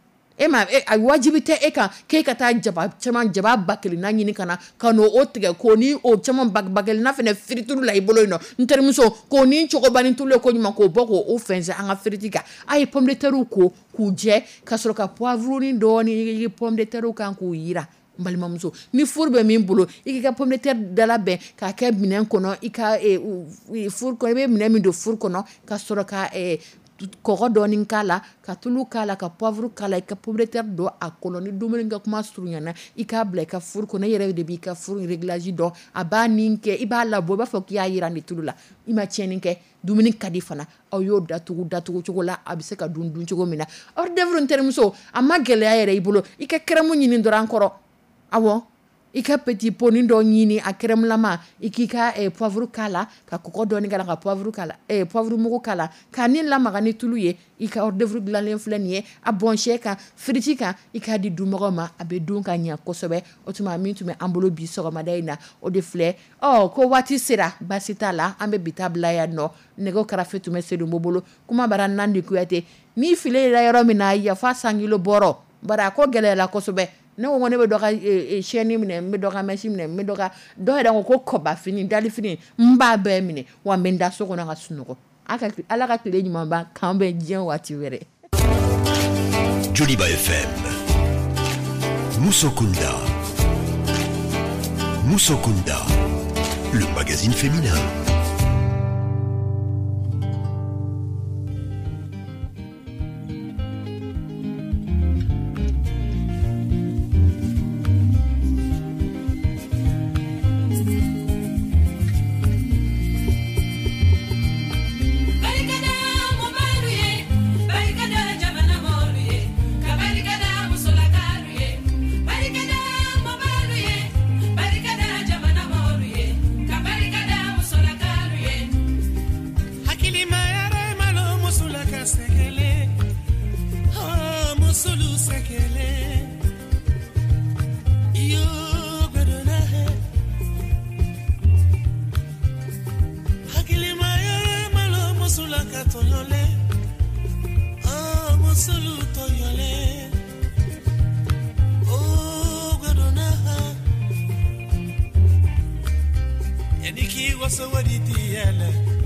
e ma a wajibi tɛ e kan k'e ka taa jaba caman jaba ba kelenna ɲini ka na ka n'o o tigɛ k'o ni o caman ba kelenna fɛnɛ firitulu la I bolo yen nɔ n terimuso k'o ni cogobani tulu ye ko ɲuman k'o bɔ k'o fɛnsɛn an ka firiti kan a ye pomme de terre ko k'u jɛ ka sɔrɔ ka poivre dɔɔni i pomme de terre kan k'u yira n balimamuso ni furu bɛ min bolo I k'i ka pomme de terre dalabɛn k'a kɛ minɛn kɔnɔ I ka furu kɔnɔ I bɛ minɛn min don furu kɔnɔ ka sɔrɔ ka kɔgɔ dɔɔni k'a la ka tulu k'a la ka poivre k'a la I ka pomme de terre don a kɔnɔ ni dumuni kɛ kuma surunyana I k'a bila I ka furu kɔnɔ I yɛrɛ de b'i ka furu réglage dɔn a b'a nin kɛ I b'a labɔ I b'a fɔ k'i y'a jira ni tulu la I ma tiɲɛni kɛ dumuni ka di fana aw y'o datugu datugu cogo la a bɛ se ka dun dun cogo min na hors d'œuvre n terimuso a ma gɛlɛya yɛrɛ I bolo I ka crème ɲini dɔrɔn an kɔrɔ awɔ I ka petit pot ni dɔ ɲini a crème lama I k'i ka eh, poivre k'a la ka kɔgɔ dɔɔni k'a la ka poivre k'a la eh, poivre mugu k'a la k'a ni lamaga ni tulu ye I ka hors d'œuvre dilanlen filɛ nin ye a bɔn sɛ kan firiti kan I k'a di dunbagaw ma a bɛ dun ka ɲɛ kosɛbɛ o tuma min tun bɛ an bolo bi sɔgɔmada in na o de filɛ ɔ ko waati sera baasi t'a la an bɛ bi ta bila yan nɔ nɛgɛw karafe tun bɛ Seydou bolo kuma bara Nandi Kuyate ni file yɛrɛ yɔrɔ min na yafa san kilo bɔrɔ bari a ko gɛlɛyala kosɛbɛ ne ko ne bɛ dɔ ka chaîne minɛ n bɛ dɔ ka mèche minɛ n bɛ dɔ ka dɔ yɛrɛ ko ko kɔba fini dali fini n b'a bɛɛ minɛ wa n bɛ n da so kɔnɔ ka sunɔgɔ Ala ka tile ɲuman ban k'an bɛn diɲɛ waati wɛrɛ. Joliba F M Musokunda Musokunda le magazine féminin. Yaniki wasa waditi yala